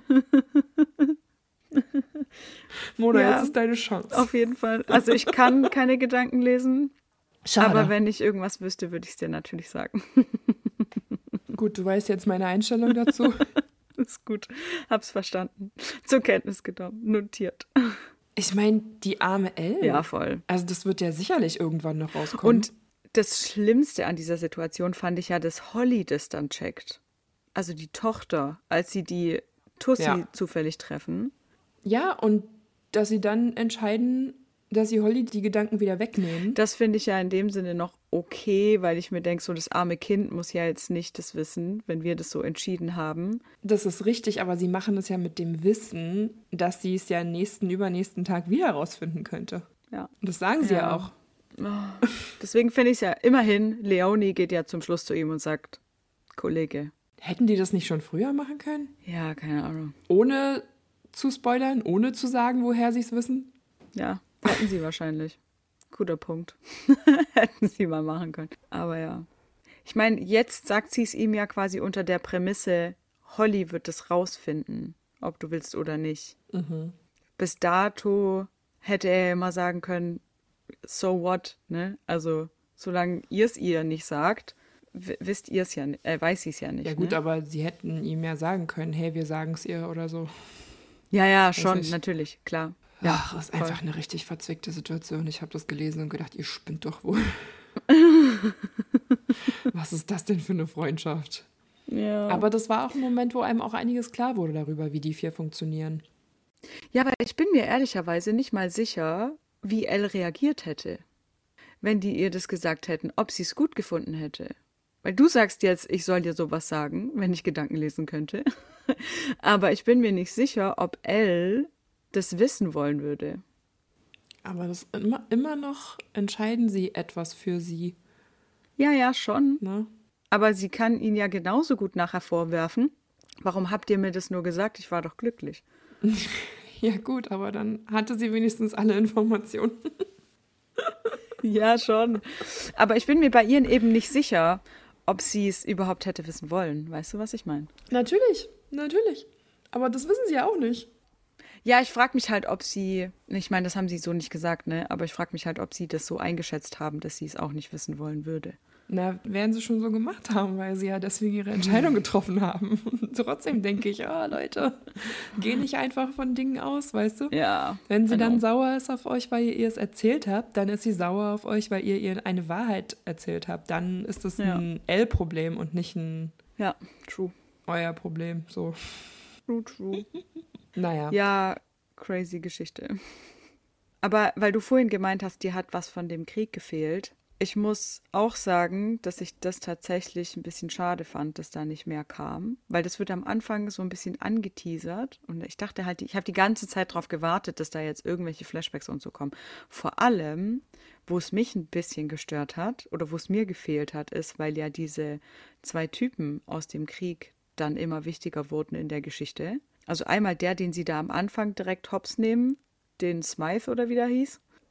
Mona, Ja, jetzt ist deine Chance. Auf jeden Fall. Also ich kann keine Gedanken lesen. Schade. Aber wenn ich irgendwas wüsste, würde ich es dir natürlich sagen. Gut, du weißt jetzt meine Einstellung dazu. Ist gut. Hab's verstanden. Zur Kenntnis genommen. Notiert. Ich meine, die arme Elle. Ja, voll. Also das wird ja sicherlich irgendwann noch rauskommen. Und das Schlimmste an dieser Situation fand ich ja, dass Holly das dann checkt. Also die Tochter, als sie die Tussi Ja. zufällig treffen. Ja, und dass sie dann entscheiden, dass sie Holly die Gedanken wieder wegnehmen. Das finde ich ja in dem Sinne noch okay, weil ich mir denke, so das arme Kind muss ja jetzt nicht das wissen, wenn wir das so entschieden haben. Das ist richtig, aber sie machen es ja mit dem Wissen, dass sie es ja nächsten, übernächsten Tag wieder rausfinden könnte. Ja. Und das sagen sie ja, Ja. auch. Oh. Deswegen finde ich es ja immerhin, Leonie geht ja zum Schluss zu ihm und sagt, Kollege. Hätten die das nicht schon früher machen können? Ja, keine Ahnung. Ohne zu spoilern, ohne zu sagen, woher sie es wissen? Ja, hätten sie wahrscheinlich. Guter Punkt. Hätten sie mal machen können. Aber ja. Ich meine, jetzt sagt sie es ihm ja quasi unter der Prämisse, Holly wird es rausfinden, ob du willst oder nicht. Mhm. Bis dato hätte er ja immer sagen können, so what, ne? Also, solange ihr es ihr nicht sagt, w- wisst ihr es ja nicht, äh, weiß sie es ja nicht. Ja gut, ne? aber sie hätten ihm ja sagen können, hey, wir sagen es ihr oder so. Ja, ja, schon, ich. natürlich, klar. Ja, Ach, ist voll. einfach eine richtig verzwickte Situation. Ich habe das gelesen und gedacht, ihr spinnt doch wohl. Was ist das denn für eine Freundschaft? Ja. Aber das war auch ein Moment, wo einem auch einiges klar wurde darüber, wie die vier funktionieren. Ja, aber ich bin mir ehrlicherweise nicht mal sicher, wie Elle reagiert hätte, wenn die ihr das gesagt hätten, ob sie es gut gefunden hätte. Weil du sagst jetzt, ich soll dir sowas sagen, wenn ich Gedanken lesen könnte. Aber ich bin mir nicht sicher, ob Elle das wissen wollen würde. Aber das immer, immer noch entscheiden sie etwas für sie. Ja, ja, schon. Ne? Aber sie kann ihn ja genauso gut nachher vorwerfen. Warum habt ihr mir das nur gesagt? Ich war doch glücklich. Ja gut, aber dann hatte sie wenigstens alle Informationen. Ja, schon. Aber ich bin mir bei ihr eben nicht sicher, ob sie es überhaupt hätte wissen wollen. Weißt du, was ich meine? Natürlich, natürlich. Aber das wissen sie ja auch nicht. Ja, ich frage mich halt, ob sie, ich meine, das haben sie so nicht gesagt, ne? Aber ich frage mich halt, ob sie das so eingeschätzt haben, dass sie es auch nicht wissen wollen würde. Na, werden sie schon so gemacht haben, weil sie ja deswegen ihre Entscheidung getroffen haben. Und trotzdem denke ich, ah, Leute, geh nicht einfach von Dingen aus, weißt du? Ja. Wenn sie I dann know. sauer ist auf euch, weil ihr ihr es erzählt habt, dann ist sie sauer auf euch, weil ihr ihr eine Wahrheit erzählt habt. Dann ist das Ja. ein L-Problem und nicht ein Ja, true. euer Problem. So, True, true. naja. Ja, crazy Geschichte. Aber weil du vorhin gemeint hast, dir hat was von dem Krieg gefehlt. Ich muss auch sagen, dass ich das tatsächlich ein bisschen schade fand, dass da nicht mehr kam. Weil das wird am Anfang so ein bisschen angeteasert. Und ich dachte halt, ich habe die ganze Zeit darauf gewartet, dass da jetzt irgendwelche Flashbacks und so kommen. Vor allem, wo es mich ein bisschen gestört hat oder wo es mir gefehlt hat, ist, weil ja diese zwei Typen aus dem Krieg dann immer wichtiger wurden in der Geschichte. Also einmal der, den sie da am Anfang direkt hops nehmen, den Smythe oder wie der hieß.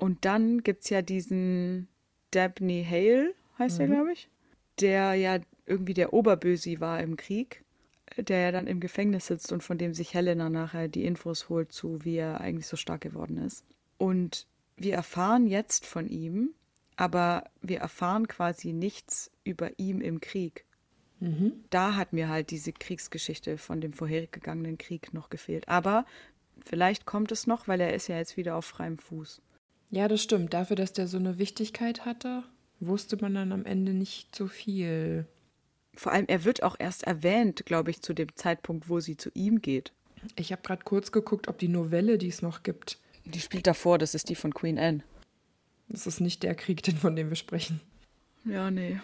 Und dann gibt es ja diesen Dabney Hale, heißt mhm. er, glaube ich, der ja irgendwie der Oberbösi war im Krieg, der ja dann im Gefängnis sitzt und von dem sich Helena nachher die Infos holt zu, wie er eigentlich so stark geworden ist. Und wir erfahren jetzt von ihm, aber wir erfahren quasi nichts über ihn im Krieg. Mhm. Da hat mir halt diese Kriegsgeschichte von dem vorhergegangenen Krieg noch gefehlt. Aber vielleicht kommt es noch, weil er ist ja jetzt wieder auf freiem Fuß. Ja, das stimmt. Dafür, dass der so eine Wichtigkeit hatte, wusste man dann am Ende nicht so viel. Vor allem, er wird auch erst erwähnt, glaube ich, zu dem Zeitpunkt, wo sie zu ihm geht. Ich habe gerade kurz geguckt, ob die Novelle, die es noch gibt. Die spielt davor, das ist die von Queen Anne. Das ist nicht der Krieg, den von dem wir sprechen. Ja, nee.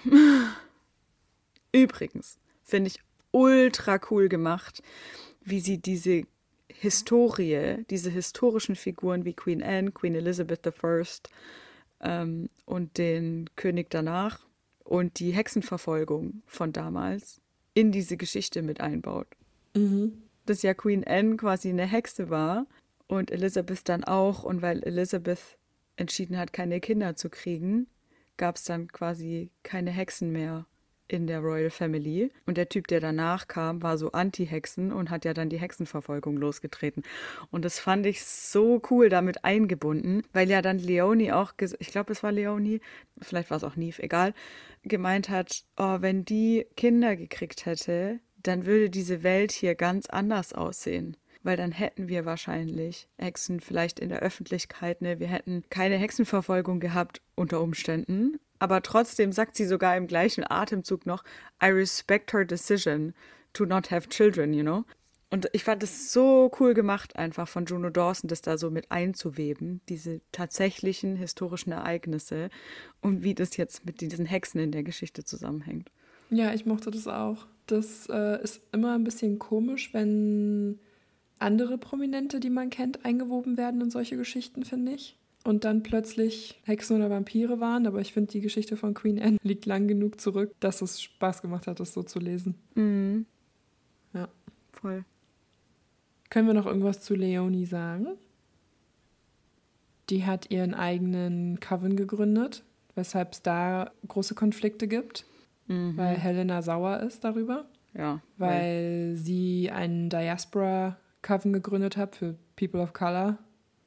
Übrigens finde ich ultra cool gemacht, wie sie diese Historie, diese historischen Figuren wie Queen Anne, Queen Elizabeth the First ähm, und den König danach und die Hexenverfolgung von damals in diese Geschichte mit einbaut. Mhm. Dass ja Queen Anne quasi eine Hexe war und Elizabeth dann auch. Und weil Elizabeth entschieden hat, keine Kinder zu kriegen, gab es dann quasi keine Hexen mehr in der Royal Family. Und der Typ, der danach kam, war so Anti-Hexen und hat ja dann die Hexenverfolgung losgetreten. Und das fand ich so cool damit eingebunden, weil ja dann Leonie auch, ges- ich glaube, es war Leonie, vielleicht war es auch Neve, egal, gemeint hat, oh, wenn die Kinder gekriegt hätte, dann würde diese Welt hier ganz anders aussehen. Weil dann hätten wir wahrscheinlich Hexen vielleicht in der Öffentlichkeit, ne? Wir hätten keine Hexenverfolgung gehabt unter Umständen. Aber trotzdem sagt sie sogar im gleichen Atemzug noch, I respect her decision to not have children, you know. Und ich fand es so cool gemacht einfach von Juno Dawson, das da so mit einzuweben, diese tatsächlichen historischen Ereignisse und wie das jetzt mit diesen Hexen in der Geschichte zusammenhängt. Ja, ich mochte das auch. Das äh, ist immer ein bisschen komisch, wenn andere Prominente, die man kennt, eingewoben werden in solche Geschichten, finde ich. Und dann plötzlich Hexen oder Vampire waren. Aber ich finde, die Geschichte von Queen Anne liegt lang genug zurück, dass es Spaß gemacht hat, das so zu lesen. Mhm. Ja. Voll. Können wir noch irgendwas zu Leonie sagen? Die hat ihren eigenen Coven gegründet, weshalb es da große Konflikte gibt, mhm. weil Helena sauer ist darüber. Ja. Weil, weil sie einen Diaspora-Coven gegründet hat für People of Color.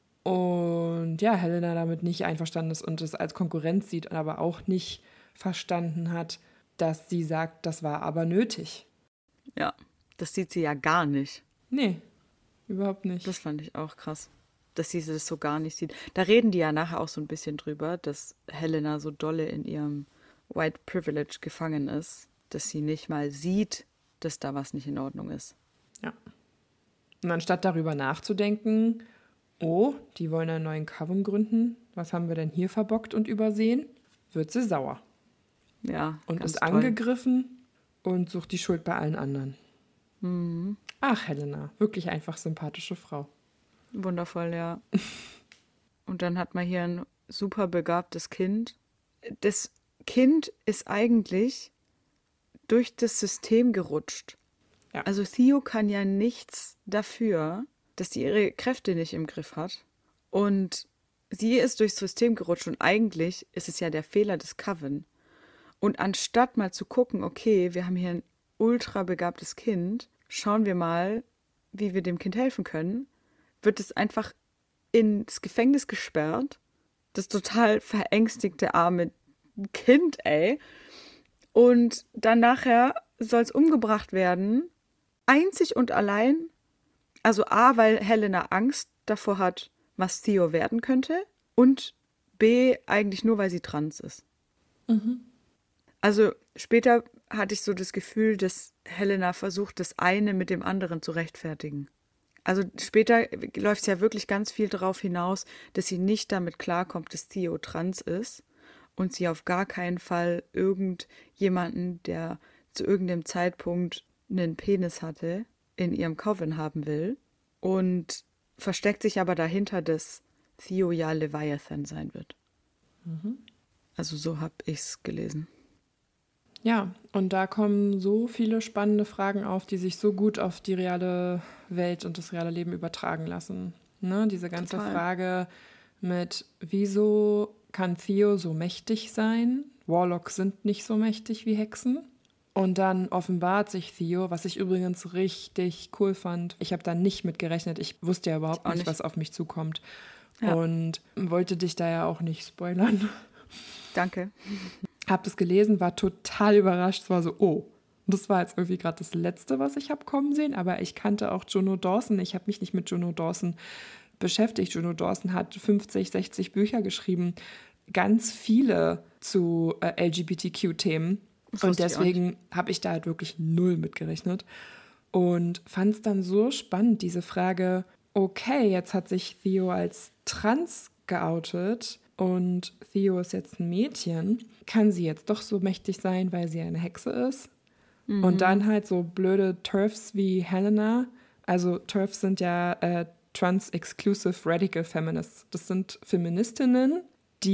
Und ja, Helena damit nicht einverstanden ist und es als Konkurrenz sieht, aber auch nicht verstanden hat, dass sie sagt, das war aber nötig. Ja, das sieht sie ja gar nicht. Nee, überhaupt nicht. Das fand ich auch krass, dass sie das so gar nicht sieht. Da reden die ja nachher auch so ein bisschen drüber, dass Helena so dolle in ihrem White Privilege gefangen ist, dass sie nicht mal sieht, dass da was nicht in Ordnung ist. Ja. Und anstatt darüber nachzudenken, oh, die wollen einen neuen Coven gründen, was haben wir denn hier verbockt und übersehen, wird sie sauer. Ja, und ist angegriffen und sucht die Schuld bei allen anderen. Mhm. Ach, Helena, wirklich einfach sympathische Frau. Wundervoll, ja. Und dann hat man hier ein super begabtes Kind. Das Kind ist eigentlich durch das System gerutscht. Ja. Also Theo kann ja nichts dafür, dass sie ihre Kräfte nicht im Griff hat. Und sie ist durchs System gerutscht und eigentlich ist es ja der Fehler des Coven. Und anstatt mal zu gucken, okay, wir haben hier ein ultra begabtes Kind, schauen wir mal, wie wir dem Kind helfen können, wird es einfach ins Gefängnis gesperrt. Das total verängstigte arme Kind, ey. Und dann nachher soll es umgebracht werden, einzig und allein. Also A, weil Helena Angst davor hat, was Theo werden könnte. Und B, eigentlich nur, weil sie trans ist. Mhm. Also später hatte ich so das Gefühl, dass Helena versucht, das eine mit dem anderen zu rechtfertigen. Also später läuft es ja wirklich ganz viel darauf hinaus, dass sie nicht damit klarkommt, dass Theo trans ist und sie auf gar keinen Fall irgendjemanden, der zu irgendeinem Zeitpunkt einen Penis hatte, in ihrem Coven haben will und versteckt sich aber dahinter, dass Theo ja Leviathan sein wird. Mhm. Also so habe ich es gelesen. Ja, und da kommen so viele spannende Fragen auf, die sich so gut auf die reale Welt und das reale Leben übertragen lassen. Ne? Diese ganze Total. Frage, mit wieso kann Theo so mächtig sein? Warlocks sind nicht so mächtig wie Hexen. Und dann offenbart sich Theo, was ich übrigens richtig cool fand. Ich habe da nicht mit gerechnet. Ich wusste ja überhaupt nicht, nicht, was auf mich zukommt. Ja. Und wollte dich da ja auch nicht spoilern. Danke. Hab das gelesen, war total überrascht. Es war so, oh, das war jetzt irgendwie gerade das Letzte, was ich habe kommen sehen. Aber ich kannte auch Juno Dawson. Ich habe mich nicht mit Juno Dawson beschäftigt. Juno Dawson hat fünfzig, sechzig Bücher geschrieben. Ganz viele zu äh, L G B T Q-Themen. Und deswegen habe ich da halt wirklich null mitgerechnet. Und fand es dann so spannend, diese Frage, okay, jetzt hat sich Theo als trans geoutet und Theo ist jetzt ein Mädchen. Kann sie jetzt doch so mächtig sein, weil sie eine Hexe ist? Mhm. Und dann halt so blöde TERFs wie Helena. Also TERFs sind ja äh, Trans-Exclusive Radical Feminists. Das sind Feministinnen,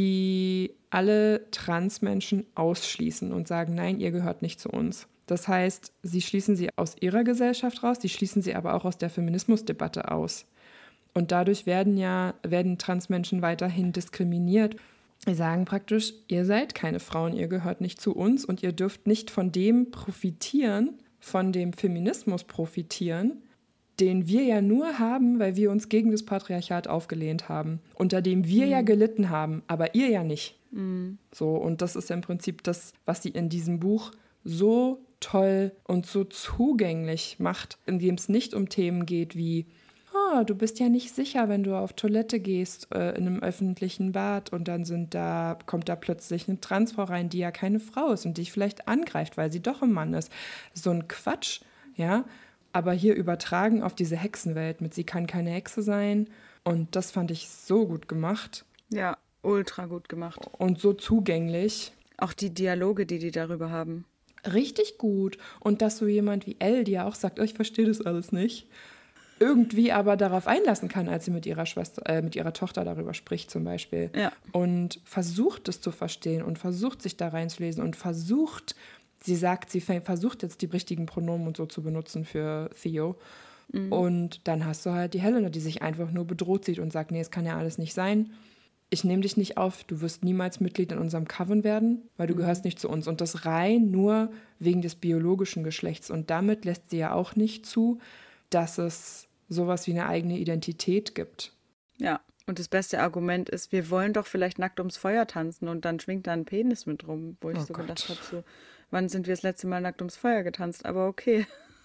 die alle Transmenschen ausschließen und sagen, nein, ihr gehört nicht zu uns. Das heißt, sie schließen sie aus ihrer Gesellschaft raus, sie schließen sie aber auch aus der Feminismusdebatte aus. Und dadurch werden ja, werden Transmenschen weiterhin diskriminiert. Sie sagen praktisch, ihr seid keine Frauen, ihr gehört nicht zu uns und ihr dürft nicht von dem profitieren, von dem Feminismus profitieren, den wir ja nur haben, weil wir uns gegen das Patriarchat aufgelehnt haben, unter dem wir mhm. ja gelitten haben, aber ihr ja nicht. Mhm. So, und das ist im Prinzip das, was sie in diesem Buch so toll und so zugänglich macht, indem es nicht um Themen geht wie, oh, du bist ja nicht sicher, wenn du auf Toilette gehst äh, in einem öffentlichen Bad und dann sind da, kommt da plötzlich eine Transfrau rein, die ja keine Frau ist und dich vielleicht angreift, weil sie doch ein Mann ist. So ein Quatsch, ja, aber hier übertragen auf diese Hexenwelt mit, sie kann keine Hexe sein. Und das fand ich so gut gemacht. Ja, ultra gut gemacht. Und so zugänglich. Auch die Dialoge, die die darüber haben. Richtig gut. Und dass so jemand wie Elle, die ja auch sagt, oh, ich verstehe das alles nicht, irgendwie aber darauf einlassen kann, als sie mit ihrer Schwester, äh, mit ihrer Tochter darüber spricht zum Beispiel. Ja. Und versucht es zu verstehen und versucht sich da reinzulesen und versucht... Sie sagt, sie versucht jetzt die richtigen Pronomen und so zu benutzen für Theo. Mhm. Und dann hast du halt die Helena, die sich einfach nur bedroht sieht und sagt, nee, es kann ja alles nicht sein. Ich nehme dich nicht auf, du wirst niemals Mitglied in unserem Coven werden, weil du mhm. gehörst nicht zu uns. Und das rein nur wegen des biologischen Geschlechts. Und damit lässt sie ja auch nicht zu, dass es sowas wie eine eigene Identität gibt. Ja, und das beste Argument ist, wir wollen doch vielleicht nackt ums Feuer tanzen und dann schwingt da ein Penis mit rum, wo ich oh so Gott. gedacht habe, so... Wann sind wir das letzte Mal nackt ums Feuer getanzt? Aber okay.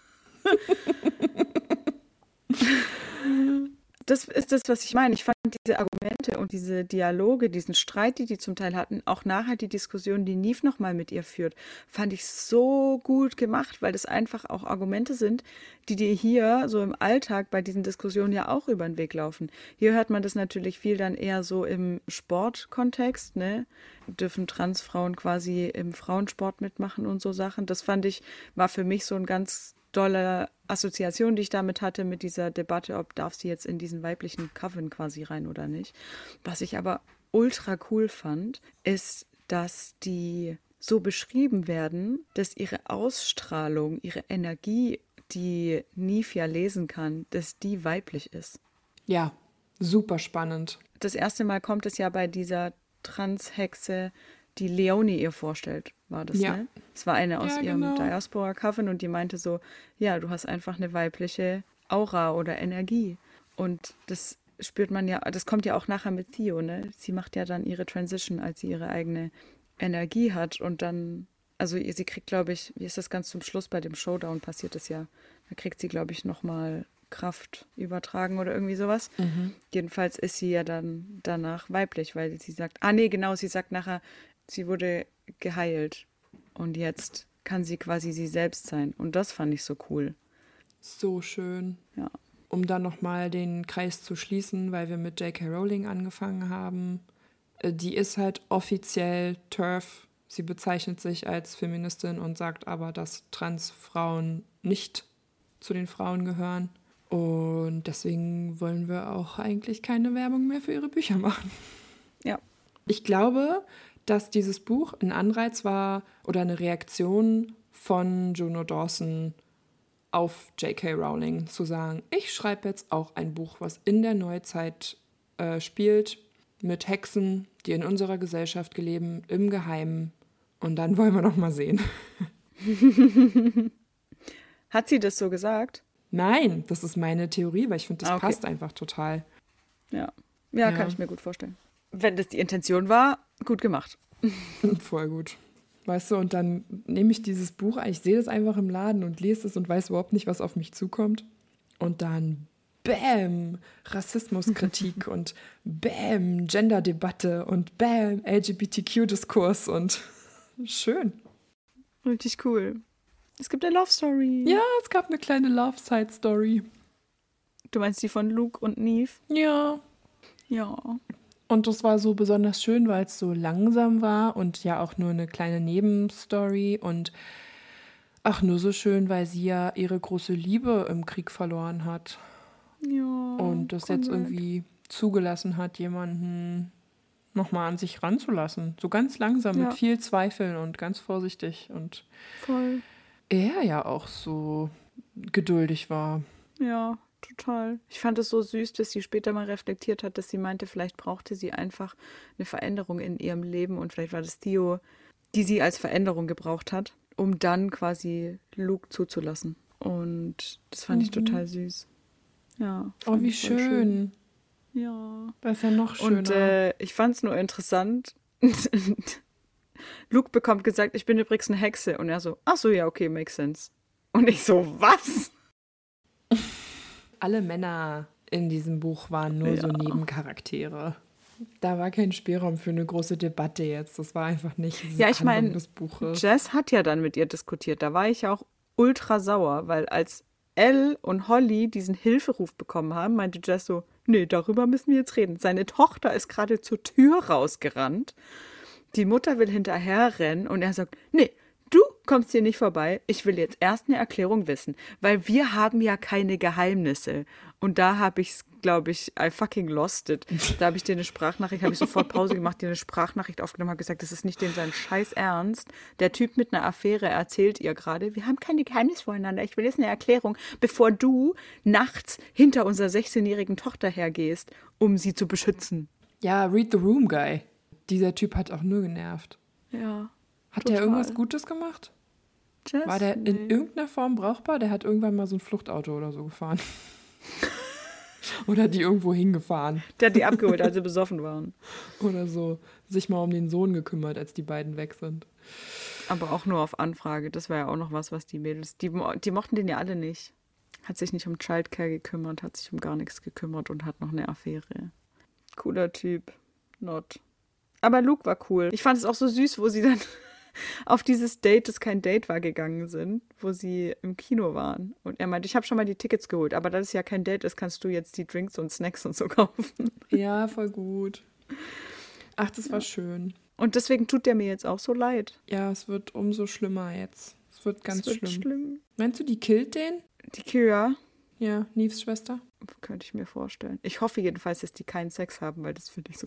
Das ist das, was ich meine. Ich fand diese Argumente und diese Dialoge, diesen Streit, die die zum Teil hatten, auch nachher die Diskussion, die Neve nochmal mit ihr führt, fand ich so gut gemacht, weil das einfach auch Argumente sind, die dir hier so im Alltag bei diesen Diskussionen ja auch über den Weg laufen. Hier hört man das natürlich viel dann eher so im Sportkontext, ne? Dürfen Transfrauen quasi im Frauensport mitmachen und so Sachen. Das fand ich, war für mich so ein ganz dolle Assoziation, die ich damit hatte, mit dieser Debatte, ob darf sie jetzt in diesen weiblichen Coven quasi rein oder nicht. Was ich aber ultra cool fand, ist, dass die so beschrieben werden, dass ihre Ausstrahlung, ihre Energie, die Neve ja lesen kann, dass die weiblich ist. Ja, super spannend. Das erste Mal kommt es ja bei dieser Transhexe, die Leonie ihr vorstellt, war das, ja. ne? Es war eine aus ja, ihrem genau. Diaspora Coven und die meinte so, ja, du hast einfach eine weibliche Aura oder Energie. Und das spürt man ja, das kommt ja auch nachher mit Theo, ne? Sie macht ja dann ihre Transition, als sie ihre eigene Energie hat und dann, also sie kriegt, glaube ich, wie ist das ganz zum Schluss bei dem Showdown passiert es ja, da kriegt sie, glaube ich, nochmal Kraft übertragen oder irgendwie sowas. Mhm. Jedenfalls ist sie ja dann danach weiblich, weil sie sagt, ah nee, genau, sie sagt nachher, sie wurde geheilt und jetzt kann sie quasi sie selbst sein. Und das fand ich so cool. So schön. Ja. Um dann nochmal den Kreis zu schließen, weil wir mit J K Rowling angefangen haben. Die ist halt offiziell TERF. Sie bezeichnet sich als Feministin und sagt aber, dass Transfrauen nicht zu den Frauen gehören. Und deswegen wollen wir auch eigentlich keine Werbung mehr für ihre Bücher machen. Ja. Ich glaube, dass dieses Buch ein Anreiz war oder eine Reaktion von Juno Dawson auf J K Rowling, zu sagen, ich schreibe jetzt auch ein Buch, was in der Neuzeit äh, spielt, mit Hexen, die in unserer Gesellschaft leben, im Geheimen. Und dann wollen wir noch mal sehen. Hat sie das so gesagt? Nein, das ist meine Theorie, weil ich finde, das Ah, okay. passt einfach total. Ja. ja. Ja, kann ich mir gut vorstellen. Wenn das die Intention war, gut gemacht. Voll gut. Weißt du, und dann nehme ich dieses Buch, ich sehe das einfach im Laden und lese es und weiß überhaupt nicht, was auf mich zukommt. Und dann, bäm, Rassismuskritik und bäm, Genderdebatte und bäm, L G B T Q-Diskurs und schön. Richtig cool. Es gibt eine Love Story. Ja, es gab eine kleine Love-Side-Story. Du meinst die von Luke und Neve? Ja. Ja. Und das war so besonders schön, weil es so langsam war und ja auch nur eine kleine Nebenstory und ach, nur so schön, weil sie ja ihre große Liebe im Krieg verloren hat. Ja. Und das jetzt irgendwie zugelassen hat, jemanden nochmal an sich ranzulassen. So ganz langsam, Ja. mit viel Zweifeln und ganz vorsichtig. Und Voll. er ja auch so geduldig war. Ja, total. Ich fand es so süß, dass sie später mal reflektiert hat, dass sie meinte, vielleicht brauchte sie einfach eine Veränderung in ihrem Leben und vielleicht war das Theo, die sie als Veränderung gebraucht hat, um dann quasi Luke zuzulassen. Und das fand Mhm. ich total süß. Ja. Oh, fand wie ich voll schön. Ja. Das ist ja noch schöner. Und äh, ich fand es nur interessant. Luke bekommt gesagt, ich bin übrigens eine Hexe. Und er so, ach so, ja, okay, makes sense. Und ich so, was? Alle Männer in diesem Buch waren nur so Ja. Nebencharaktere. Da war kein Spielraum für eine große Debatte jetzt. Das war einfach nicht diese Ja, ich Handlung mein, des Buches. Jess hat ja dann mit ihr diskutiert. Da war ich ja auch ultra sauer, weil als Elle und Holly diesen Hilferuf bekommen haben, meinte Jess so, nee, darüber müssen wir jetzt reden. Seine Tochter ist gerade zur Tür rausgerannt. Die Mutter will hinterher rennen und er sagt, nee, du kommst hier nicht vorbei. Ich will jetzt erst eine Erklärung wissen, weil wir haben ja keine Geheimnisse. Und da habe ich es, glaube ich, I fucking lost it. Da habe ich dir eine Sprachnachricht, habe ich sofort Pause gemacht, dir eine Sprachnachricht aufgenommen, habe gesagt, das ist nicht den sein Scheiß Ernst. Der Typ mit einer Affäre erzählt ihr gerade, wir haben keine Geheimnisse voreinander. Ich will jetzt eine Erklärung, bevor du nachts hinter unserer sechzehnjährigen Tochter hergehst, um sie zu beschützen. Ja, read the room, Guy. Dieser Typ hat auch nur genervt. Ja. Hat Total. der irgendwas Gutes gemacht? Jess? War der in Nee. irgendeiner Form brauchbar? Der hat irgendwann mal so ein Fluchtauto oder so gefahren. Oder die irgendwo hingefahren. Der hat die abgeholt, als sie besoffen waren. Oder so. Sich mal um den Sohn gekümmert, als die beiden weg sind. Aber auch nur auf Anfrage. Das war ja auch noch was, was die Mädels, die, mo- die mochten den ja alle nicht. Hat sich nicht um Childcare gekümmert, hat sich um gar nichts gekümmert und hat noch eine Affäre. Cooler Typ. Not. Aber Luke war cool. Ich fand es auch so süß, wo sie dann auf dieses Date, das kein Date war, gegangen sind, wo sie im Kino waren. Und er meinte, ich habe schon mal die Tickets geholt, aber da das ja kein Date ist, kannst du jetzt die Drinks und Snacks und so kaufen. Ja, voll gut. Ach, das war schön. Und deswegen tut der mir jetzt auch so leid. Ja, es wird umso schlimmer jetzt. Es wird ganz Es wird schlimm. schlimm. Meinst du, die killt den? Die Kira, Ja, Neves Schwester. könnte ich mir vorstellen. Ich hoffe jedenfalls, dass die keinen Sex haben, weil das finde ich so.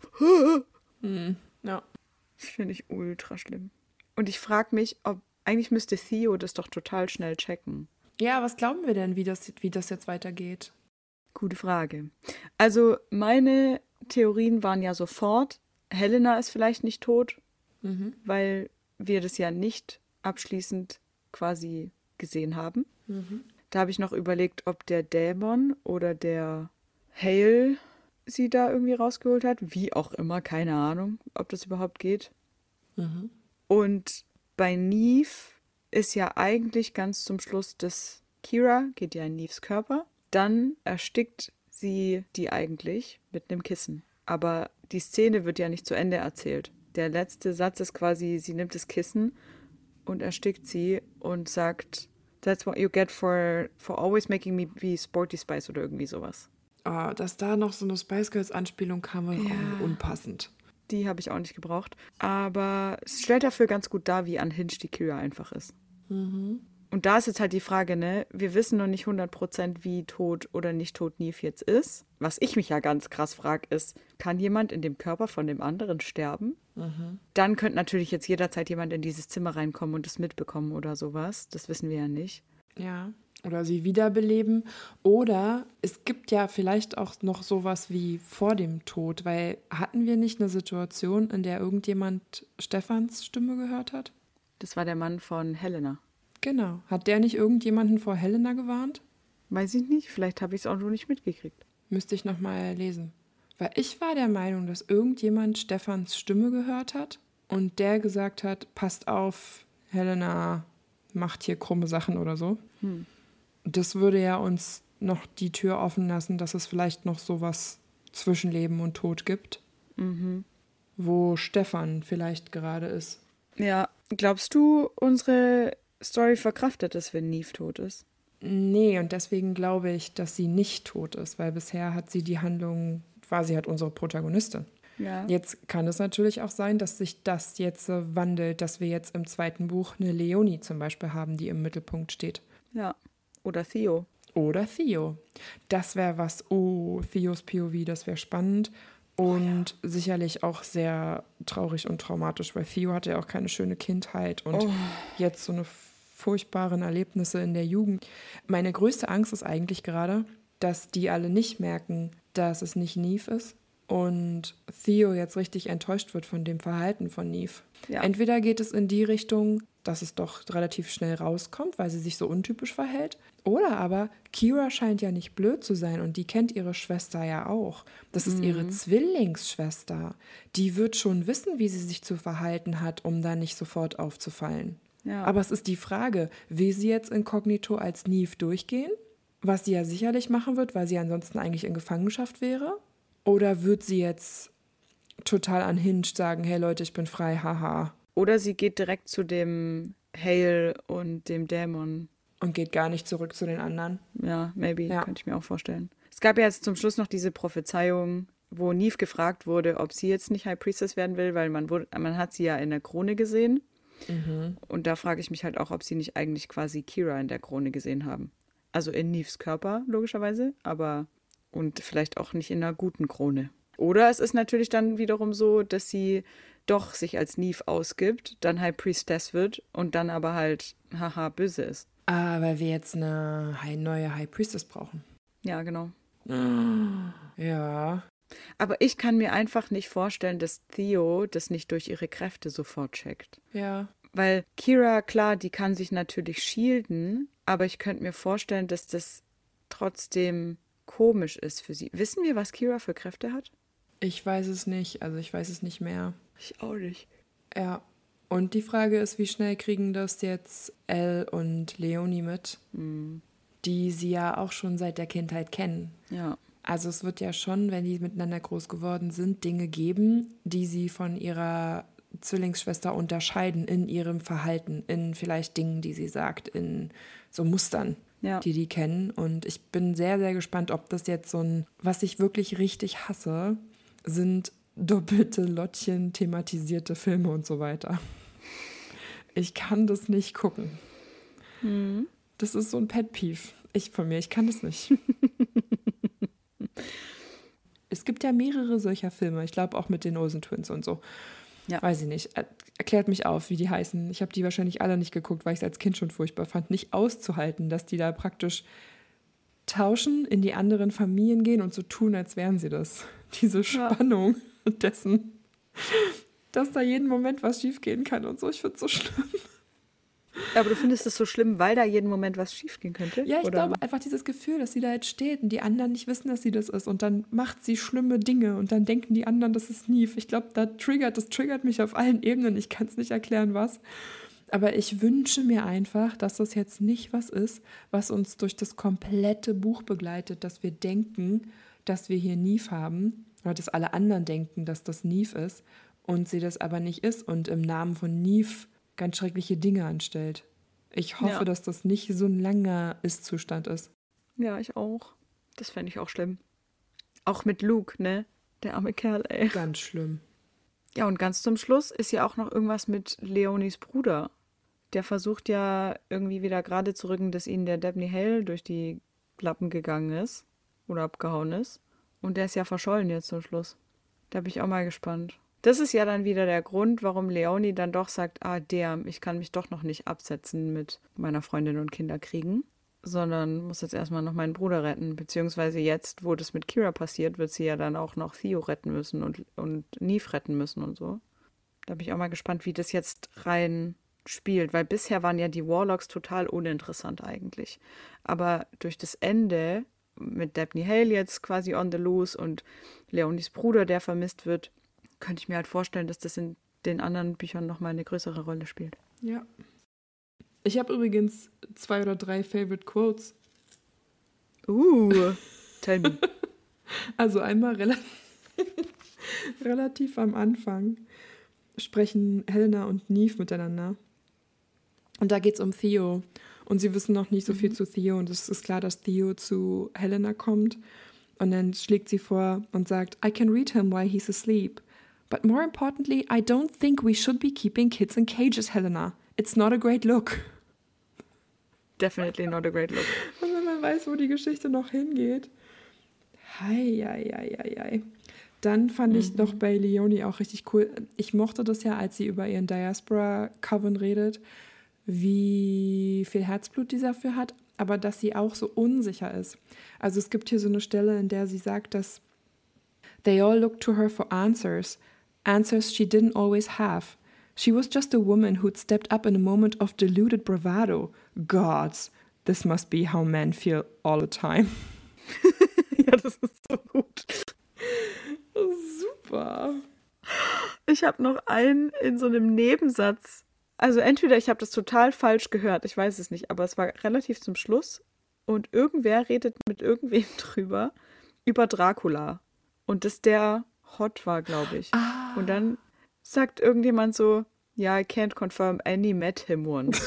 Hm, ja. Das finde ich ultra schlimm. Und ich frage mich, ob eigentlich müsste Theo das doch total schnell checken. Ja, was glauben wir denn, wie das, wie das jetzt weitergeht? Gute Frage. Also meine Theorien waren ja sofort, Helena ist vielleicht nicht tot, Mhm. weil wir das ja nicht abschließend quasi gesehen haben. Mhm. Da habe ich noch überlegt, ob der Dämon oder der Hale sie da irgendwie rausgeholt hat. Wie auch immer, keine Ahnung, ob das überhaupt geht. Mhm. Und bei Neve ist ja eigentlich ganz zum Schluss das Kira, geht ja in Neves Körper. Dann erstickt sie die eigentlich mit einem Kissen. Aber die Szene wird ja nicht zu Ende erzählt. Der letzte Satz ist quasi, sie nimmt das Kissen und erstickt sie und sagt, that's what you get for, for always making me be Sporty Spice oder irgendwie sowas. Ah, dass da noch so eine Spice Girls Anspielung kam, war Ja. auch unpassend. Die habe ich auch nicht gebraucht. Aber es stellt dafür ganz gut dar, wie unhinged die Kira einfach ist. Mhm. Und da ist jetzt halt die Frage, ne? Wir wissen noch nicht hundert Prozent, wie tot oder nicht tot Neve jetzt ist. Was ich mich ja ganz krass frage, ist, kann jemand in dem Körper von dem anderen sterben? Mhm. Dann könnte natürlich jetzt jederzeit jemand in dieses Zimmer reinkommen und es mitbekommen oder sowas. Das wissen wir ja nicht. Ja. Oder sie wiederbeleben. Oder es gibt ja vielleicht auch noch sowas wie vor dem Tod, weil hatten wir nicht eine Situation, in der irgendjemand Stefans Stimme gehört hat? Das war der Mann von Helena. Genau. Hat der nicht irgendjemanden vor Helena gewarnt? Weiß ich nicht, vielleicht habe ich es auch noch nicht mitgekriegt. Müsste ich nochmal lesen. Weil ich war der Meinung, dass irgendjemand Stefans Stimme gehört hat und der gesagt hat, passt auf, Helena macht hier krumme Sachen oder so. Hm. Das würde ja uns noch die Tür offen lassen, dass es vielleicht noch sowas zwischen Leben und Tod gibt, Mhm. wo Stefan vielleicht gerade ist. Ja, glaubst du, unsere Story verkraftet es, wenn Neve tot ist? Nee, und deswegen glaube ich, dass sie nicht tot ist, weil bisher hat sie die Handlung, war sie halt unsere Protagonistin. Ja. Jetzt kann es natürlich auch sein, dass sich das jetzt äh, wandelt, dass wir jetzt im zweiten Buch eine Leonie zum Beispiel haben, die im Mittelpunkt steht. Ja. Oder Theo. Oder Theo. Das wäre was, oh, Theos P O V, das wäre spannend und oh, ja. sicherlich auch sehr traurig und traumatisch, weil Theo hatte ja auch keine schöne Kindheit und Oh. jetzt so eine furchtbaren Erlebnisse in der Jugend. Meine größte Angst ist eigentlich gerade, dass die alle nicht merken, dass es nicht Neve ist und Theo jetzt richtig enttäuscht wird von dem Verhalten von Neve. Ja. Entweder geht es in die Richtung, dass es doch relativ schnell rauskommt, weil sie sich so untypisch verhält. Oder aber Kira scheint ja nicht blöd zu sein und die kennt ihre Schwester ja auch. Das ist Mhm. ihre Zwillingsschwester. Die wird schon wissen, wie sie sich zu verhalten hat, um da nicht sofort aufzufallen. Ja. Aber es ist die Frage, will sie jetzt inkognito als Neve durchgehen? Was sie ja sicherlich machen wird, weil sie ansonsten eigentlich in Gefangenschaft wäre? Oder wird sie jetzt total unhinged sagen, hey Leute, ich bin frei, haha. Oder sie geht direkt zu dem Hale und dem Dämon. Und geht gar nicht zurück zu den anderen. Ja, maybe, Ja. könnte ich mir auch vorstellen. Es gab ja jetzt zum Schluss noch diese Prophezeiung, wo Neve gefragt wurde, ob sie jetzt nicht High Priestess werden will, weil man, wurde, man hat sie ja in der Krone gesehen. Mhm. Und da frage ich mich halt auch, ob sie nicht eigentlich quasi Kira in der Krone gesehen haben. Also in Neves Körper, logischerweise, aber und vielleicht auch nicht in einer guten Krone. Oder es ist natürlich dann wiederum so, dass sie doch sich als Neve ausgibt, dann High Priestess wird und dann aber halt, haha, böse ist. Ah, weil wir jetzt eine neue High Priestess brauchen. Ja, genau. Ja. Aber ich kann mir einfach nicht vorstellen, dass Theo das nicht durch ihre Kräfte sofort checkt. Ja. Weil Kira, klar, die kann sich natürlich shielden, aber ich könnte mir vorstellen, dass das trotzdem komisch ist für sie. Wissen wir, was Kira für Kräfte hat? Ich weiß es nicht, also ich weiß es nicht mehr. Ich auch nicht. Ja. Und die Frage ist, wie schnell kriegen das jetzt Elle und Leonie mit, Hm. die sie ja auch schon seit der Kindheit kennen. Ja. Also es wird ja schon, wenn die miteinander groß geworden sind, Dinge geben, die sie von ihrer Zwillingsschwester unterscheiden in ihrem Verhalten, in vielleicht Dingen, die sie sagt, in so Mustern, Ja. die die kennen. Und ich bin sehr, sehr gespannt, ob das jetzt so ein, was ich wirklich richtig hasse, sind doppelte Lottchen, thematisierte Filme und so weiter. Ich kann das nicht gucken. Hm. Das ist so ein Pet-Peeve. Ich von mir, ich kann das nicht. Es gibt ja mehrere solcher Filme. Ich glaube auch mit den Olsen Twins und so. Ja. Weiß ich nicht. Er- Erklärt mich auf, wie die heißen. Ich habe die wahrscheinlich alle nicht geguckt, weil ich es als Kind schon furchtbar fand. Nicht auszuhalten, dass die da praktisch tauschen, in die anderen Familien gehen und so tun, als wären sie das. Diese Spannung dessen, dass da jeden Moment was schiefgehen kann und so. Ich finde es so schlimm. Aber du findest es so schlimm, weil da jeden Moment was schiefgehen könnte? Ja, ich Oder? glaube einfach dieses Gefühl, dass sie da jetzt steht und die anderen nicht wissen, dass sie das ist und dann macht sie schlimme Dinge und dann denken die anderen, das ist Neve. Ich glaube, da triggert, das triggert mich auf allen Ebenen. Ich kann es nicht erklären, was. Aber ich wünsche mir einfach, dass das jetzt nicht was ist, was uns durch das komplette Buch begleitet, dass wir denken, dass wir hier Neve haben oder dass alle anderen denken, dass das Neve ist und sie das aber nicht ist und im Namen von Neve ganz schreckliche Dinge anstellt. Ich hoffe, Ja. dass das nicht so ein langer Ist-Zustand ist. Ja, ich auch. Das fände ich auch schlimm. Auch mit Luke, ne? Der arme Kerl, ey. Ganz schlimm. Ja, und ganz zum Schluss ist ja auch noch irgendwas mit Leonies Bruder. Der versucht ja irgendwie wieder gerade zu rücken, dass ihnen der Dabney Hale durch die Lappen gegangen ist oder abgehauen ist. Und der ist ja verschollen jetzt zum Schluss. Da bin ich auch mal gespannt. Das ist ja dann wieder der Grund, warum Leonie dann doch sagt, ah, damn, ich kann mich doch noch nicht absetzen mit meiner Freundin und Kinder kriegen. sondern muss jetzt erstmal noch meinen Bruder retten. Beziehungsweise jetzt, wo das mit Kira passiert, wird sie ja dann auch noch Theo retten müssen und, und Neve retten müssen und so. Da bin ich auch mal gespannt, wie das jetzt rein spielt, weil bisher waren ja die Warlocks total uninteressant eigentlich. Aber durch das Ende mit Dabney Hale jetzt quasi on the loose und Leonis Bruder, der vermisst wird, könnte ich mir halt vorstellen, dass das in den anderen Büchern nochmal eine größere Rolle spielt. Ja. Ich habe übrigens zwei oder drei Favorite Quotes. Uh, tell me. Also einmal rel- relativ am Anfang sprechen Helena und Neve miteinander. Und da geht es um Theo. Und sie wissen noch nicht so viel mhm. zu Theo. Und es ist klar, dass Theo zu Helena kommt. Und dann schlägt sie vor und sagt, I can read him while he's asleep. But more importantly, I don't think we should be keeping kids in cages, Helena. It's not a great look. Definitely not a great look. Und wenn man weiß, wo die Geschichte noch hingeht. Hei, hei, hei, hei, hei. Dann fand mhm. ich noch bei Leonie auch richtig cool. Ich mochte das ja, als sie über ihren Diaspora-Coven redet, wie viel Herzblut die dafür hat, aber dass sie auch so unsicher ist. Also es gibt hier so eine Stelle, in der sie sagt, dass they all looked to her for answers, answers she didn't always have. She was just a woman who'd stepped up in a moment of deluded bravado. Gods, this must be how men feel all the time. Ja, das ist so gut. Super. Ich habe noch einen in so einem Nebensatz. Also entweder ich habe das total falsch gehört, ich weiß es nicht, aber es war relativ zum Schluss und irgendwer redet mit irgendwem drüber, über Dracula und dass der hot war, glaube ich. Ah. Und dann sagt irgendjemand so, ja, I can't confirm, Annie met him once.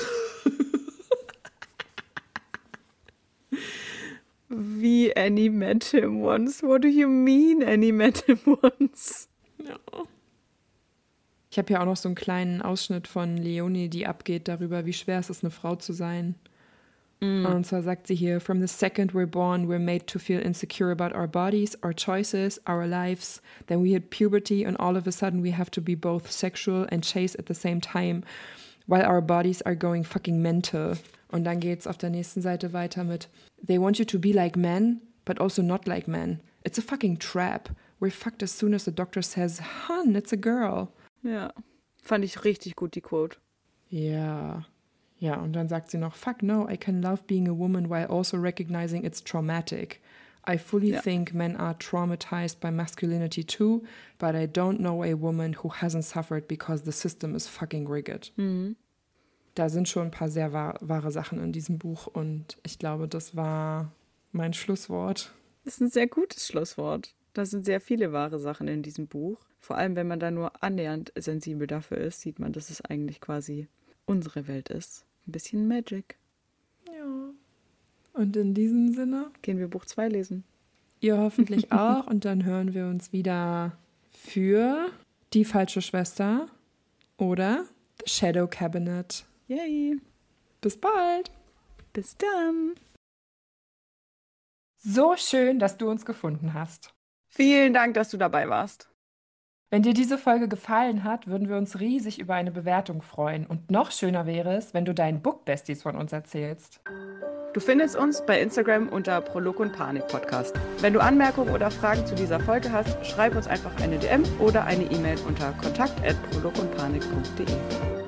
Wie Annie met him once? What do you mean, Annie met him once? Ja. Ich habe ja auch noch so einen kleinen Ausschnitt von Leonie, die abgeht darüber, wie schwer es ist, eine Frau zu sein. Mm. Und zwar sagt sie hier, from the second we're born, we're made to feel insecure about our bodies, our choices, our lives. Then we hit puberty and all of a sudden we have to be both sexual and chaste at the same time, while our bodies are going fucking mental. Und dann geht's auf der nächsten Seite weiter mit, they want you to be like men, but also not like men. It's a fucking trap. We're fucked as soon as the doctor says, hun, it's a girl. Ja, fand ich richtig gut, die Quote. Ja, ja, und dann sagt sie noch, fuck no, I can love being a woman while also recognizing it's traumatic. I fully ja. think men are traumatized by masculinity too, but I don't know a woman who hasn't suffered because the system is fucking rigged. Mhm. Da sind schon ein paar sehr wahr, wahre Sachen in diesem Buch und ich glaube, das war mein Schlusswort. Das ist ein sehr gutes Schlusswort. Da sind sehr viele wahre Sachen in diesem Buch. Vor allem, wenn man da nur annähernd sensibel dafür ist, sieht man, dass es eigentlich quasi unsere Welt ist. Ein bisschen Magic. Ja. Und in diesem Sinne gehen wir Buch zwei lesen. Ihr hoffentlich auch. Und dann hören wir uns wieder für Die falsche Schwester oder The Shadow Cabinet. Yay. Bis bald. Bis dann. So schön, dass du uns gefunden hast. Vielen Dank, dass du dabei warst. Wenn dir diese Folge gefallen hat, würden wir uns riesig über eine Bewertung freuen. Und noch schöner wäre es, wenn du deinen Book-Besties von uns erzählst. Du findest uns bei Instagram unter Prolog und Panik Podcast. Wenn du Anmerkungen oder Fragen zu dieser Folge hast, schreib uns einfach eine D M oder eine E-Mail unter kontakt at prologundpanik punkt de.